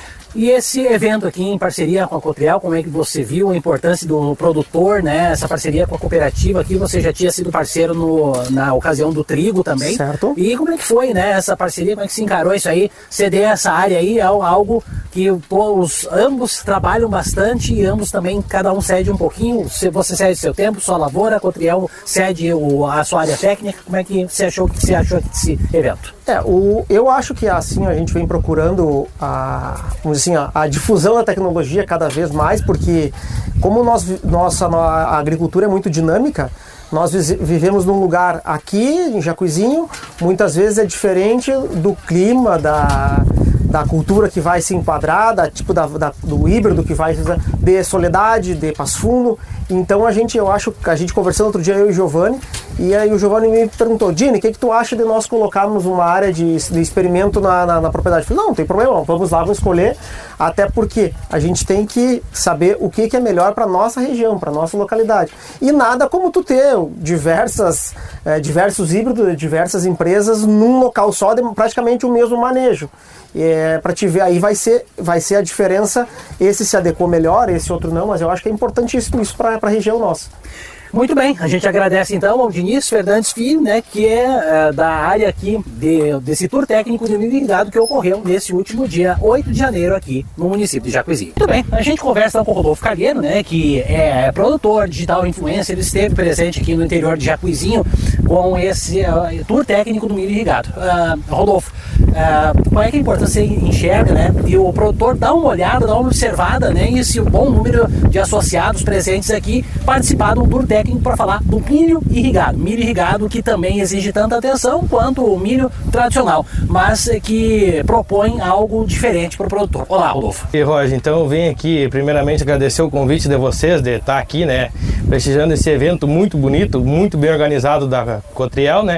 E esse evento aqui em parceria com a Cotriel, como é que você viu a importância do produtor, né? Essa parceria com a cooperativa aqui, você já tinha sido parceiro no, na ocasião do trigo também. Certo. E como é que foi, né? Essa parceria, como é que se encarou isso aí? Ceder essa área aí é algo que pô, os, ambos trabalham bastante e ambos também, cada um cede um pouquinho. Você cede seu tempo, sua lavoura, a Cotriel cede o, a sua área técnica. Como é que você achou que você achou desse evento? É, o, eu acho que assim a gente vem procurando a, vamos dizer assim, a, a difusão da tecnologia cada vez mais, porque como nós, nossa a agricultura é muito dinâmica, nós vivemos num lugar aqui, em Jacuizinho, muitas vezes é diferente do clima, da, da cultura que vai se enquadrar, da, tipo da, da, do híbrido que vai de Soledade, de Passo Fundo. Então a gente, eu acho, a gente conversando outro dia, eu e o Giovanni, e aí o Giovanni me perguntou, Dini, o que, que tu acha de nós colocarmos uma área de, de experimento na, na, na propriedade? Eu falei, não, não tem problema, vamos lá, vamos escolher, até porque a gente tem que saber o que, que é melhor para nossa região, para nossa localidade. E nada como tu ter diversas, é, diversos híbridos, diversas empresas num local só, de praticamente o mesmo manejo. É, para te ver, aí vai ser, vai ser a diferença, esse se adequou melhor, esse outro não, mas eu acho que é importantíssimo isso para a região nossa. Muito bem, a gente agradece então ao Diniz Fernandes Filho, né, que é uh, da área aqui de, desse tour técnico de milho irrigado que ocorreu nesse último dia oito de janeiro aqui no município de Jacuizinho. Muito bem, a gente conversa então, com o Rodolfo Calheiro, né, que é produtor, digital influencer, ele esteve presente aqui no interior de Jacuizinho com esse uh, tour técnico do milho irrigado. Uh, Rodolfo, uh, qual é que a importância você enxerga, né, e o produtor dá uma olhada, dá uma observada, né, e esse bom número de associados presentes aqui participar do tour técnico para falar do milho irrigado, milho irrigado que também exige tanta atenção quanto o milho tradicional, mas que propõe algo diferente para o produtor. Olá, Rodolfo. E Roger, então eu venho aqui primeiramente agradecer o convite de vocês de estar aqui, né, prestigiando esse evento muito bonito, muito bem organizado da Cotriel, né.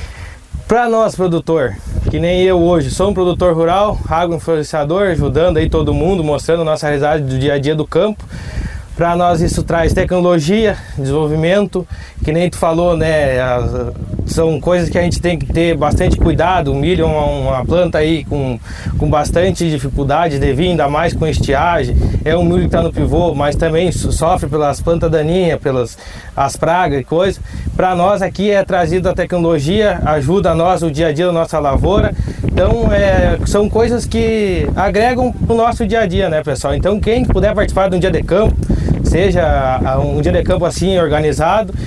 Para nós, produtor, que nem eu hoje, sou um produtor rural, agroinfluenciador, ajudando aí todo mundo, mostrando a nossa realidade do dia a dia do campo. Para nós isso traz tecnologia, desenvolvimento, que nem tu falou, né, são coisas que a gente tem que ter bastante cuidado. O milho é uma, uma planta aí com, com bastante dificuldade de vir, ainda mais com estiagem. É um milho que está no pivô, mas também sofre pelas plantas daninhas, pelas as pragas e coisas. Para nós aqui é trazido a tecnologia, ajuda a nós o dia a dia da nossa lavoura. Então é, são coisas que agregam para o nosso dia a dia, né, pessoal? Então quem puder participar de um dia de campo, seja um dia de campo assim organizado,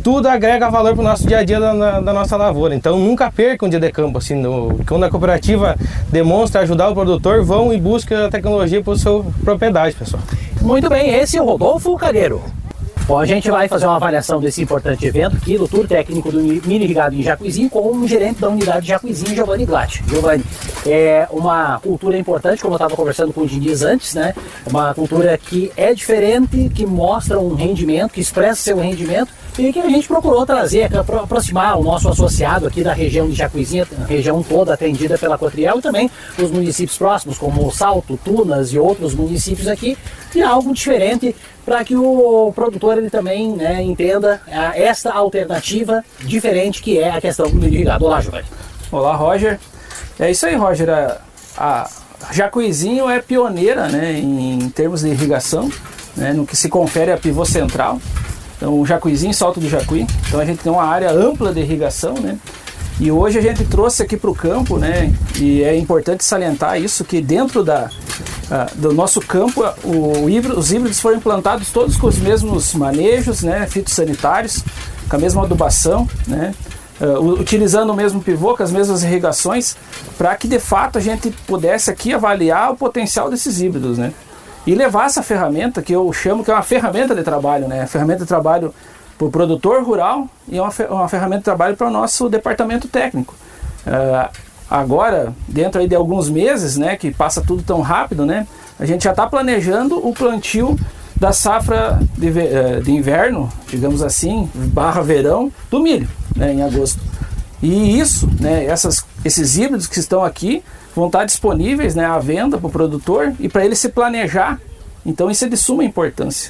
tudo agrega valor para o nosso dia a dia da, da nossa lavoura. Então nunca perca um dia de campo. Assim, no, quando a cooperativa demonstra ajudar o produtor, vão e busquem a tecnologia para a sua propriedade, pessoal. Muito bem, esse é o Rodolfo Calheiro. Bom, a gente vai fazer uma avaliação desse importante evento aqui do Tour Técnico do Mini Irrigado em Jacuizinho com o gerente da unidade de Jacuizinho, Giovanni Glatt. Giovanni, é uma cultura importante, como eu estava conversando com o Diniz antes, né? Uma cultura que é diferente, que mostra um rendimento, que expressa seu rendimento e que a gente procurou trazer para aproximar o nosso associado aqui da região de Jacuizinho, a região toda atendida pela Cotriel e também os municípios próximos, como Salto, Tunas e outros municípios aqui, e algo diferente para que o produtor ele também, né, entenda essa alternativa diferente que é a questão do irrigado. Olá, Giovanni. Olá, Roger. É isso aí, Roger. A, a Jacuizinho é pioneira, né, em termos de irrigação, né, no que se confere a pivô central. Então, o Jacuizinho, Salto do Jacuí. Então, a gente tem uma área ampla de irrigação, né? E hoje a gente trouxe aqui para o campo, né? E é importante salientar isso, que dentro da, uh, do nosso campo, o híbrido, os híbridos foram implantados todos com os mesmos manejos, né? Fitossanitários, com a mesma adubação, né? Uh, utilizando o mesmo pivô, com as mesmas irrigações, para que de fato a gente pudesse aqui avaliar o potencial desses híbridos, né? E levar essa ferramenta, que eu chamo que é uma ferramenta de trabalho, né? Ferramenta de trabalho para o produtor rural e uma, uma ferramenta de trabalho para o nosso departamento técnico. Uh, agora, dentro aí de alguns meses, né, que passa tudo tão rápido, né, a gente já está planejando o plantio da safra de, de inverno, digamos assim, barra verão, do milho, né, em agosto. E isso, né, essas, esses híbridos que estão aqui vão estar disponíveis, né, à venda para o produtor e para ele se planejar. Então isso é de suma importância.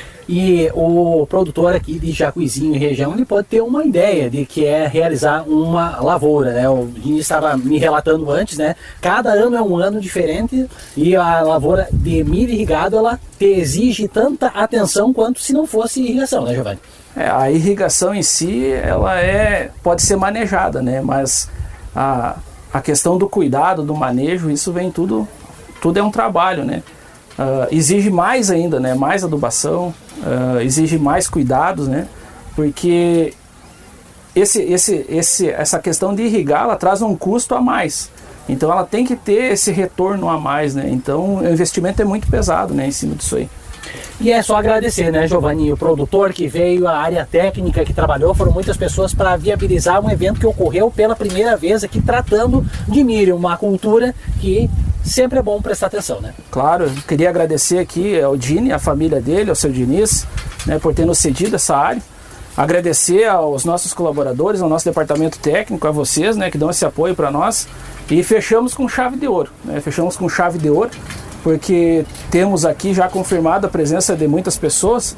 E o produtor aqui de Jacuizinho e região, ele pode ter uma ideia de que é realizar uma lavoura, né? O Diniz estava me relatando antes, né? Cada ano é um ano diferente e a lavoura de milho irrigado, ela te exige tanta atenção quanto se não fosse irrigação, né, Giovanni? É, a irrigação em si, ela é, pode ser manejada, né? Mas a, a questão do cuidado, do manejo, isso vem tudo, tudo é um trabalho, né? Uh, exige mais ainda, né? Mais adubação, uh, exige mais cuidados, né? Porque esse, esse, esse, essa questão de irrigar, ela traz um custo a mais. Então ela tem que ter esse retorno a mais, né? Então o investimento é muito pesado, né, em cima disso aí. E é só agradecer, né, Giovanni, o produtor que veio, a área técnica que trabalhou, foram muitas pessoas para viabilizar um evento que ocorreu pela primeira vez aqui tratando de milho, uma cultura que sempre é bom prestar atenção, né? Claro, eu queria agradecer aqui ao Dini, a família dele, ao seu Diniz, né, por ter nos cedido essa área. Agradecer aos nossos colaboradores, ao nosso departamento técnico, a vocês, né, que dão esse apoio para nós. E fechamos com chave de ouro, né? Fechamos com chave de ouro, porque temos aqui já confirmado a presença de muitas pessoas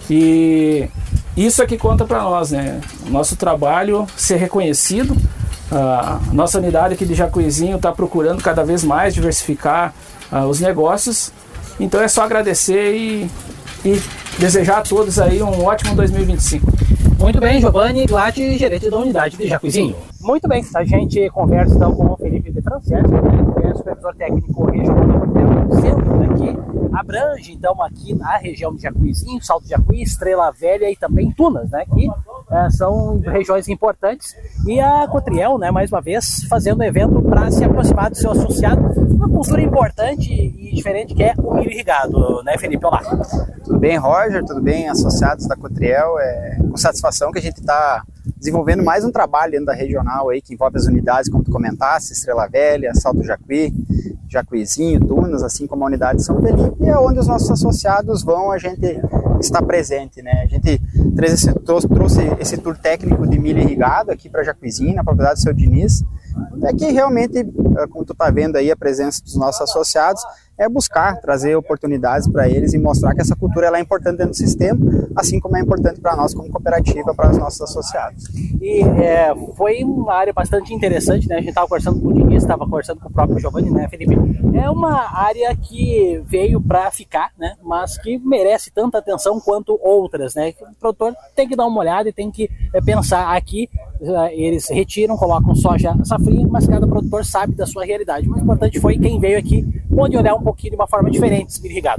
e isso é que conta para nós, né? Nosso trabalho ser reconhecido. A nossa unidade aqui de Jacuizinho está procurando cada vez mais diversificar uh, os negócios. Então é só agradecer e, e desejar a todos aí um ótimo dois mil e vinte e cinco. Muito bem, Giovanni Glatt, gerente da unidade de Jacuizinho. Muito bem, a gente conversa então com o Felipe de Francesco, né, que é supervisor técnico regional da Cotriel do centro daqui, abrange então aqui na região de Jacuizinho, Salto de Jacuí, Estrela Velha e também Tunas, né, que é, são regiões importantes, e a Cotriel, né, mais uma vez, fazendo um evento para se aproximar do seu associado, uma cultura importante e diferente que é o milho irrigado, né, Felipe? Olá. Tudo bem, Roger? Tudo bem, associados da Cotriel? É com satisfação que a gente está desenvolvendo mais um trabalho dentro da regional aí, que envolve as unidades, como tu comentaste, Estrela Velha, Salto do Jacuí, Jacuizinho, Tunas, assim como a unidade de São Felipe, e é onde os nossos associados vão, a gente está presente, né? A gente trouxe esse, trouxe esse tour técnico de milho irrigado aqui para Jacuizinho, na propriedade do seu Diniz, é que realmente, como tu está vendo aí, a presença dos nossos associados é buscar trazer oportunidades para eles e mostrar que essa cultura ela é importante dentro do sistema, assim como é importante para nós como cooperativa, para os nossos associados. E é, foi uma área bastante interessante, né? A gente estava conversando com o Diniz, estava conversando com o próprio Giovanni, né, Felipe? É uma área que veio para ficar, né? Mas que merece tanta atenção quanto outras, né? O produtor tem que dar uma olhada e tem que é, pensar aqui. Eles retiram, colocam soja safrinha, mas cada produtor sabe da sua realidade. O mais importante foi quem veio aqui pôde olhar um pouquinho de uma forma diferente esse milho irrigado, né?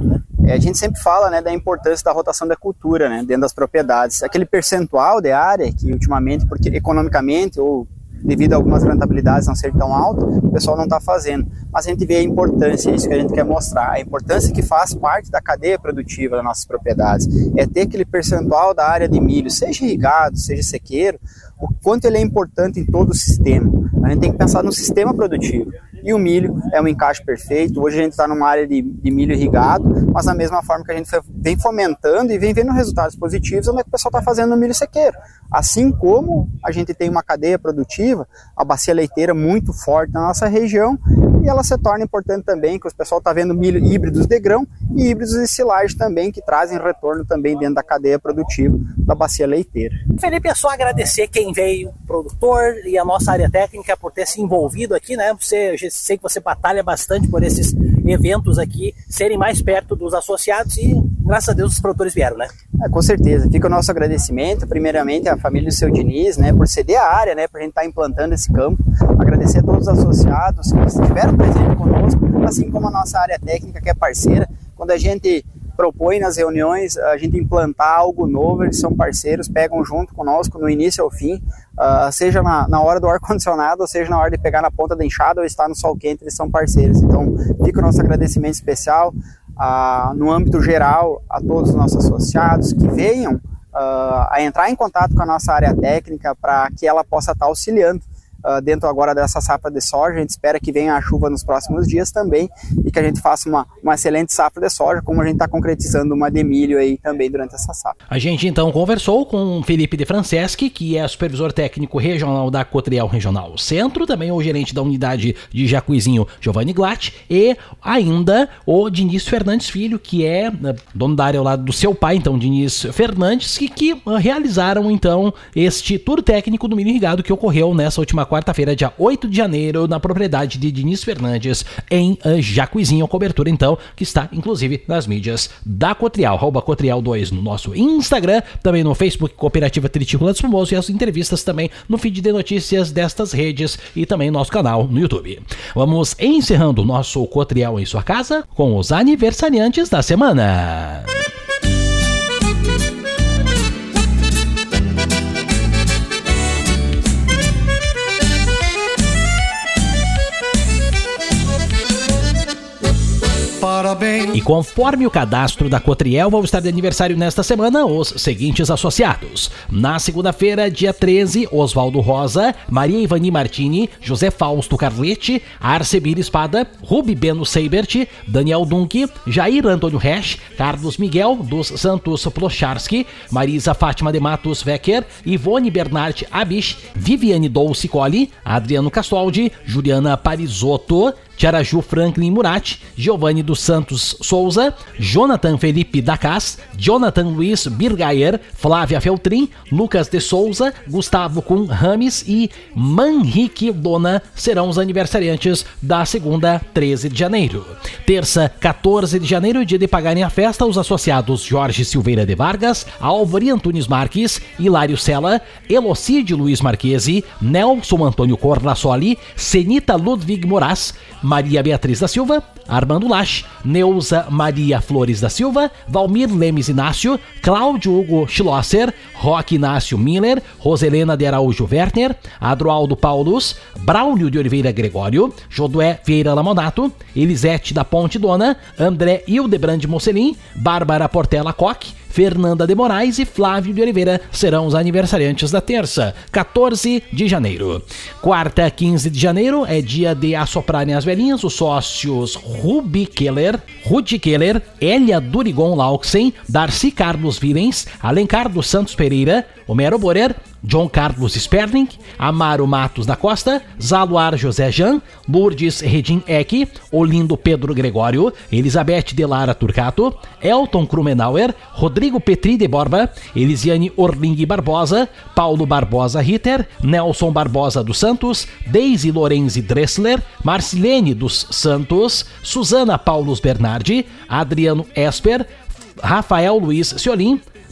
É, a gente sempre fala, né, da importância da rotação da cultura, né, dentro das propriedades. Aquele percentual de área que ultimamente, porque economicamente ou devido a algumas rentabilidades não ser tão altas, o pessoal não está fazendo. Mas a gente vê a importância, é isso que a gente quer mostrar, a importância que faz parte da cadeia produtiva das nossas propriedades. É ter aquele percentual da área de milho, seja irrigado, seja sequeiro, o quanto ele é importante em todo o sistema. A gente tem que pensar no sistema produtivo. E o milho é um encaixe perfeito. Hoje a gente está numa área de, de milho irrigado, mas da mesma forma que a gente vem fomentando e vem vendo resultados positivos, onde é que o pessoal está fazendo no milho sequeiro. Assim como a gente tem uma cadeia produtiva, a bacia leiteira muito forte na nossa região, e ela se torna importante também, que o pessoal está vendo milho híbridos de grão e híbridos de silagem também, que trazem retorno também dentro da cadeia produtiva da bacia leiteira. Felipe, é só agradecer quem veio, o produtor e a nossa área técnica por ter se envolvido aqui, né? Você, eu sei que você batalha bastante por esses eventos aqui serem mais perto dos associados e, graças a Deus, os produtores vieram, né? É, com certeza. Fica o nosso agradecimento, primeiramente, à família do seu Diniz, né, por ceder a área, né, para a gente estar tá implantando esse campo. Agradecer a todos os associados que estiveram presentes conosco, assim como a nossa área técnica, que é parceira. Quando a gente propõe nas reuniões a gente implantar algo novo, eles são parceiros, pegam junto conosco no início ao fim, uh, seja na, na hora do ar-condicionado, ou seja na hora de pegar na ponta da enxada ou estar no sol quente, eles são parceiros. Então fica o nosso agradecimento especial uh, no âmbito geral a todos os nossos associados que venham uh, a entrar em contato com a nossa área técnica para que ela possa estar auxiliando Uh, dentro agora dessa safra de soja. A gente espera que venha a chuva nos próximos dias também e que a gente faça uma, uma excelente safra de soja, como a gente está concretizando uma de milho aí também durante essa safra. A gente então conversou com Felipe de Franceschi, que é supervisor técnico regional da Cotriel Regional Centro, também o gerente da unidade de Jacuizinho, Giovanni Glatt, e ainda o Diniz Fernandes Filho, que é dono da área ao lado do seu pai, então Diniz Fernandes, que, que realizaram então este tour técnico do milho irrigado que ocorreu nessa última quarta-feira, dia oito de janeiro, na propriedade de Diniz Fernandes, em Jacuizinho. Cobertura, então, que está, inclusive, nas mídias da Cotriel, arroba Cotriel dois no nosso Instagram, também no Facebook Cooperativa Tritícola dos Famosos, e as entrevistas também no feed de notícias destas redes e também nosso canal no YouTube. Vamos encerrando o nosso Cotriel em sua casa com os aniversariantes da semana. Parabéns. E conforme o cadastro da Cotriel, vão estar de aniversário nesta semana os seguintes associados. Na segunda-feira, dia treze, Oswaldo Rosa, Maria Ivani Martini, José Fausto Carletti, Arcebir Espada, Rubi Beno Seibert, Daniel Dunk, Jair Antônio Resch, Carlos Miguel dos Santos Plocharski, Marisa Fátima de Matos Wecker, Ivone Bernard Abish, Viviane Dolce Colli, Adriano Castoldi, Juliana Parisotto, Tiaraju Franklin Murat, Giovanni dos Santos Souza, Jonathan Felipe Dacas, Jonathan Luiz Birgayer, Flávia Feltrin, Lucas de Souza, Gustavo Kuhn Rames e Manrique Dona serão os aniversariantes da segunda, treze de janeiro. Terça, quatorze de janeiro, dia de pagarem a festa, os associados Jorge Silveira de Vargas, Álvaro Antunes Marques, Hilário Sela, Elocide Luiz Marquesi, Nelson Antônio Corlassoli, Senita Ludwig Moraes, Maria Beatriz da Silva, Armando Lache, Neuza Maria Flores da Silva, Valmir Lemes Inácio, Cláudio Hugo Schlosser, Roque Inácio Miller, Roselena de Araújo Werner, Adroaldo Paulus, Braulio de Oliveira Gregório, Josué Vieira Lamonato, Elisete da Ponte Dona, André Hildebrand Mocelin, Bárbara Portela Koch, Fernanda de Moraes e Flávio de Oliveira serão os aniversariantes da terça, quatorze de janeiro. Quarta, quinze de janeiro, é dia de assoprarem as velhinhas os sócios Rubi Keller, Rudi Keller, Elia Durigon Lauxen, Darcy Carlos Vilens, Alencar dos Santos Pereira, Homero Borer, John Carlos Sperling, Amaro Matos da Costa, Zaluar José Jean, Lourdes Redim Eck, Olindo Pedro Gregório, Elizabeth Delara Turcato, Elton Krumenauer, Rodrigo Petri de Borba, Elisiane Orling Barbosa, Paulo Barbosa Ritter, Nelson Barbosa dos Santos, Deise Lorenzi Dressler, Marcilene dos Santos, Suzana Paulos Bernardi, Adriano Esper, Rafael Luiz Ciolim,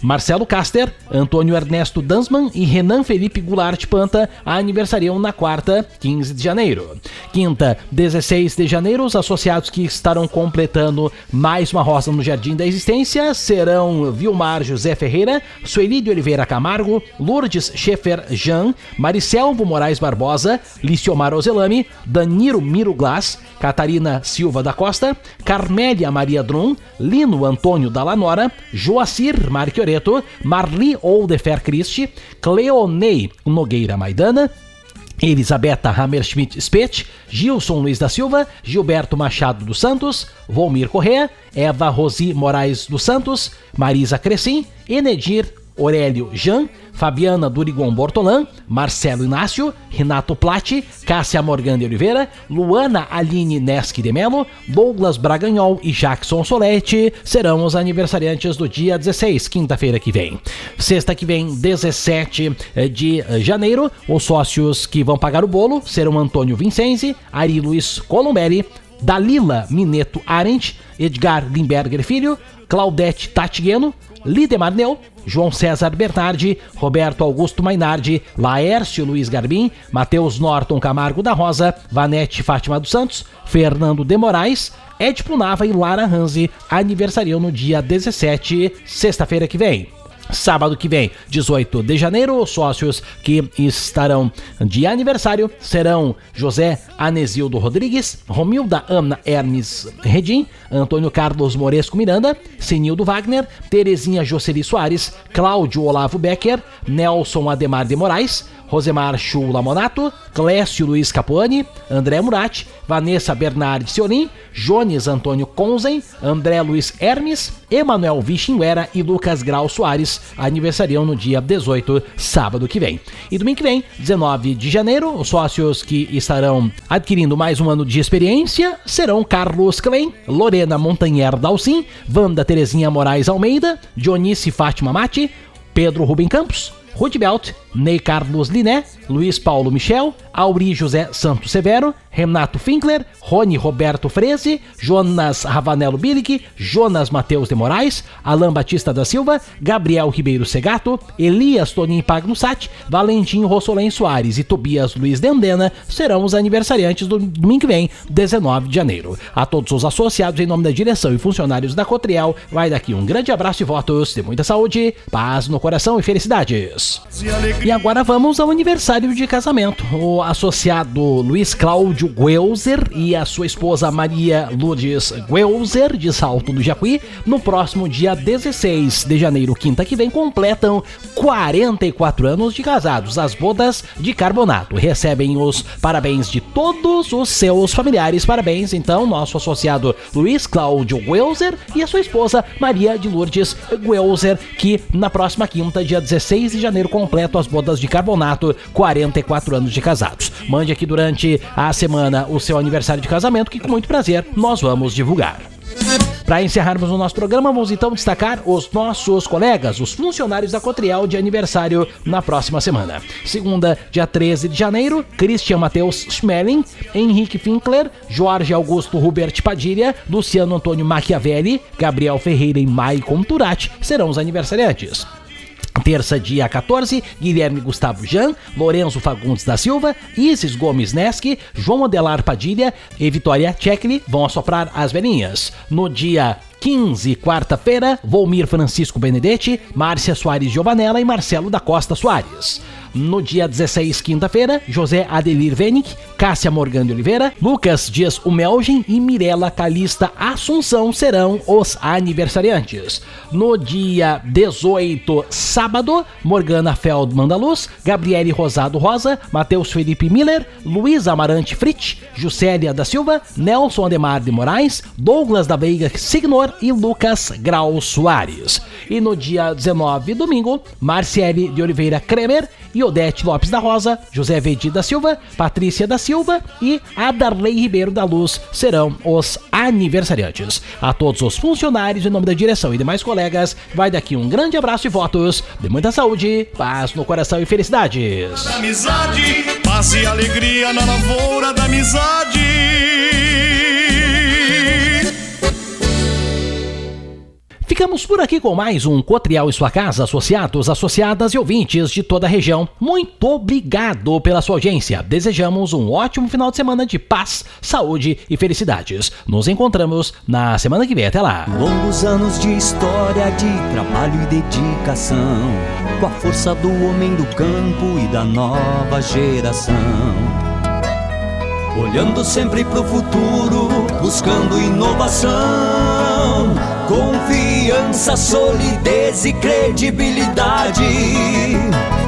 Marcelo Caster, Antônio Ernesto Dansman e Renan Felipe Goulart Panta aniversariam na quarta, quinze de janeiro. Quinta, dezesseis de janeiro, os associados que estarão completando mais uma roça no Jardim da Existência serão Vilmar José Ferreira, Sueli de Oliveira Camargo, Lourdes Schaefer Jean, Maricelvo Moraes Barbosa, Liciomar Ozelami, Daniro Miro Glass, Catarina Silva da Costa, Carmélia Maria Drum, Lino Antônio Dallanora, Joacir Marquioreto, Marli Oldefer Christi, Cleonei Nogueira Maidana, Elisabetta Hammerschmidt Speth, Gilson Luiz da Silva, Gilberto Machado dos Santos, Volmir Correa, Eva Rosi Moraes dos Santos, Marisa Crescim, Enedir Aurélio Jean, Fabiana Durigon Bortolan, Marcelo Inácio, Renato Platti, Cássia Morgan de Oliveira, Luana Aline Neschi de Melo, Douglas Braganhol e Jackson Solete serão os aniversariantes do dia dezesseis, quinta-feira que vem. Sexta que vem, dezessete de janeiro, os sócios que vão pagar o bolo serão Antônio Vincenzi, Ari Luiz Colombelli, Dalila Mineto Arendt, Edgar Limberger Filho, Claudete Tatigueno, Lidemar Neu, João César Bernardi, Roberto Augusto Mainardi, Laércio Luiz Garbim, Matheus Norton Camargo da Rosa, Vanete Fátima dos Santos, Fernando de Moraes, Edipo Nava e Lara Hanzi aniversariam no dia dezessete, sexta-feira que vem. Sábado que vem, dezoito de janeiro, os sócios que estarão de aniversário serão José Anesildo Rodrigues, Romilda Ana Hermes Redim, Antônio Carlos Moresco Miranda, Senildo Wagner, Terezinha Jocely Soares, Cláudio Olavo Becker, Nelson Ademar de Moraes, Rosemar Chula Monato, Clécio Luiz Capuani, André Murat, Vanessa Bernardi Siolim, Jones Antônio Conzen, André Luiz Hermes, Emanuel Vichinguera e Lucas Grau Soares aniversariam no dia dezoito, sábado que vem. E domingo que vem, dezenove de janeiro, os sócios que estarão adquirindo mais um ano de experiência serão Carlos Klein, Lorena Montanher Dalcin, Wanda Terezinha Moraes Almeida, Dionice Fátima Mati, Pedro Rubem Campos, Ruth Belt, Ney Carlos Liné, Luiz Paulo Michel, Auri José Santos Severo, Renato Finkler, Rony Roberto Freze, Jonas Ravanello Bilic, Jonas Mateus de Moraes, Alain Batista da Silva, Gabriel Ribeiro Segato, Elias Tonin Pagnussat, Valentim Rossolen Soares e Tobias Luiz Dendena serão os aniversariantes do domingo que vem, dezenove de janeiro. A todos os associados, em nome da direção e funcionários da Cotriel, vai daqui um grande abraço e votos de muita saúde, paz no coração e felicidades. E agora vamos ao aniversário de casamento. O associado Luiz Cláudio Guelzer e a sua esposa Maria Lourdes Guelzer, de Salto do Jacuí, no próximo dia dezesseis de janeiro, quinta que vem, completam quarenta e quatro anos de casados. As bodas de Carbonato recebem os parabéns de todos os seus familiares. Parabéns, então, nosso associado Luiz Cláudio Guelzer e a sua esposa Maria de Lourdes Guelzer, que na próxima quinta, dia dezesseis de janeiro, completam as bodas de Carbonato, quarenta e quatro anos de casados. Mande aqui durante a semana o seu aniversário de casamento, que com muito prazer nós vamos divulgar. Para encerrarmos o nosso programa, vamos então destacar os nossos colegas, os funcionários da Cotriel de aniversário na próxima semana. Segunda, dia treze de janeiro, Christian Matheus Schmeling, Henrique Finkler, Jorge Augusto Hubert Padilha, Luciano Antônio Machiavelli, Gabriel Ferreira e Maicon Turati serão os aniversariantes. Terça, dia quatorze, Guilherme Gustavo Jean, Lorenzo Fagundes da Silva, Isis Gomes Neschi, João Adelar Padilha e Vitória Tchekli vão assoprar as velhinhas. No dia quinze, quarta-feira, Volmir Francisco Benedetti, Márcia Soares Giovanella e Marcelo da Costa Soares. No dia dezesseis, quinta-feira, José Adelir Venick, Cássia Morgan de Oliveira, Lucas Dias Umelgen e Mirela Calista Assunção serão os aniversariantes. No dia dezoito, sábado, Morgana Feldman da Luz, Gabriele Rosado Rosa, Matheus Felipe Miller, Luiz Amarante Fritz, Juscelia da Silva, Nelson Ademar de Moraes, Douglas da Veiga Signor e Lucas Grau Soares. E no dia dezenove, domingo, Marciele de Oliveira Kremer e Odete Lopes da Rosa, José Vedi da Silva, Patrícia da Silva e Adarley Ribeiro da Luz serão os aniversariantes. A todos os funcionários, em nome da direção e demais colegas, vai daqui um grande abraço e votos de muita saúde, paz no coração e felicidades. Amizade, paz e alegria na lavoura da amizade. Ficamos por aqui com mais um Cotriel em sua casa, associados, associadas e ouvintes de toda a região. Muito obrigado pela sua audiência. Desejamos um ótimo final de semana de paz, saúde e felicidades. Nos encontramos na semana que vem. Até lá. Longos anos de história, de trabalho e dedicação, com a força do homem do campo e da nova geração. Olhando sempre pro futuro, buscando inovação, confiança, solidez e credibilidade.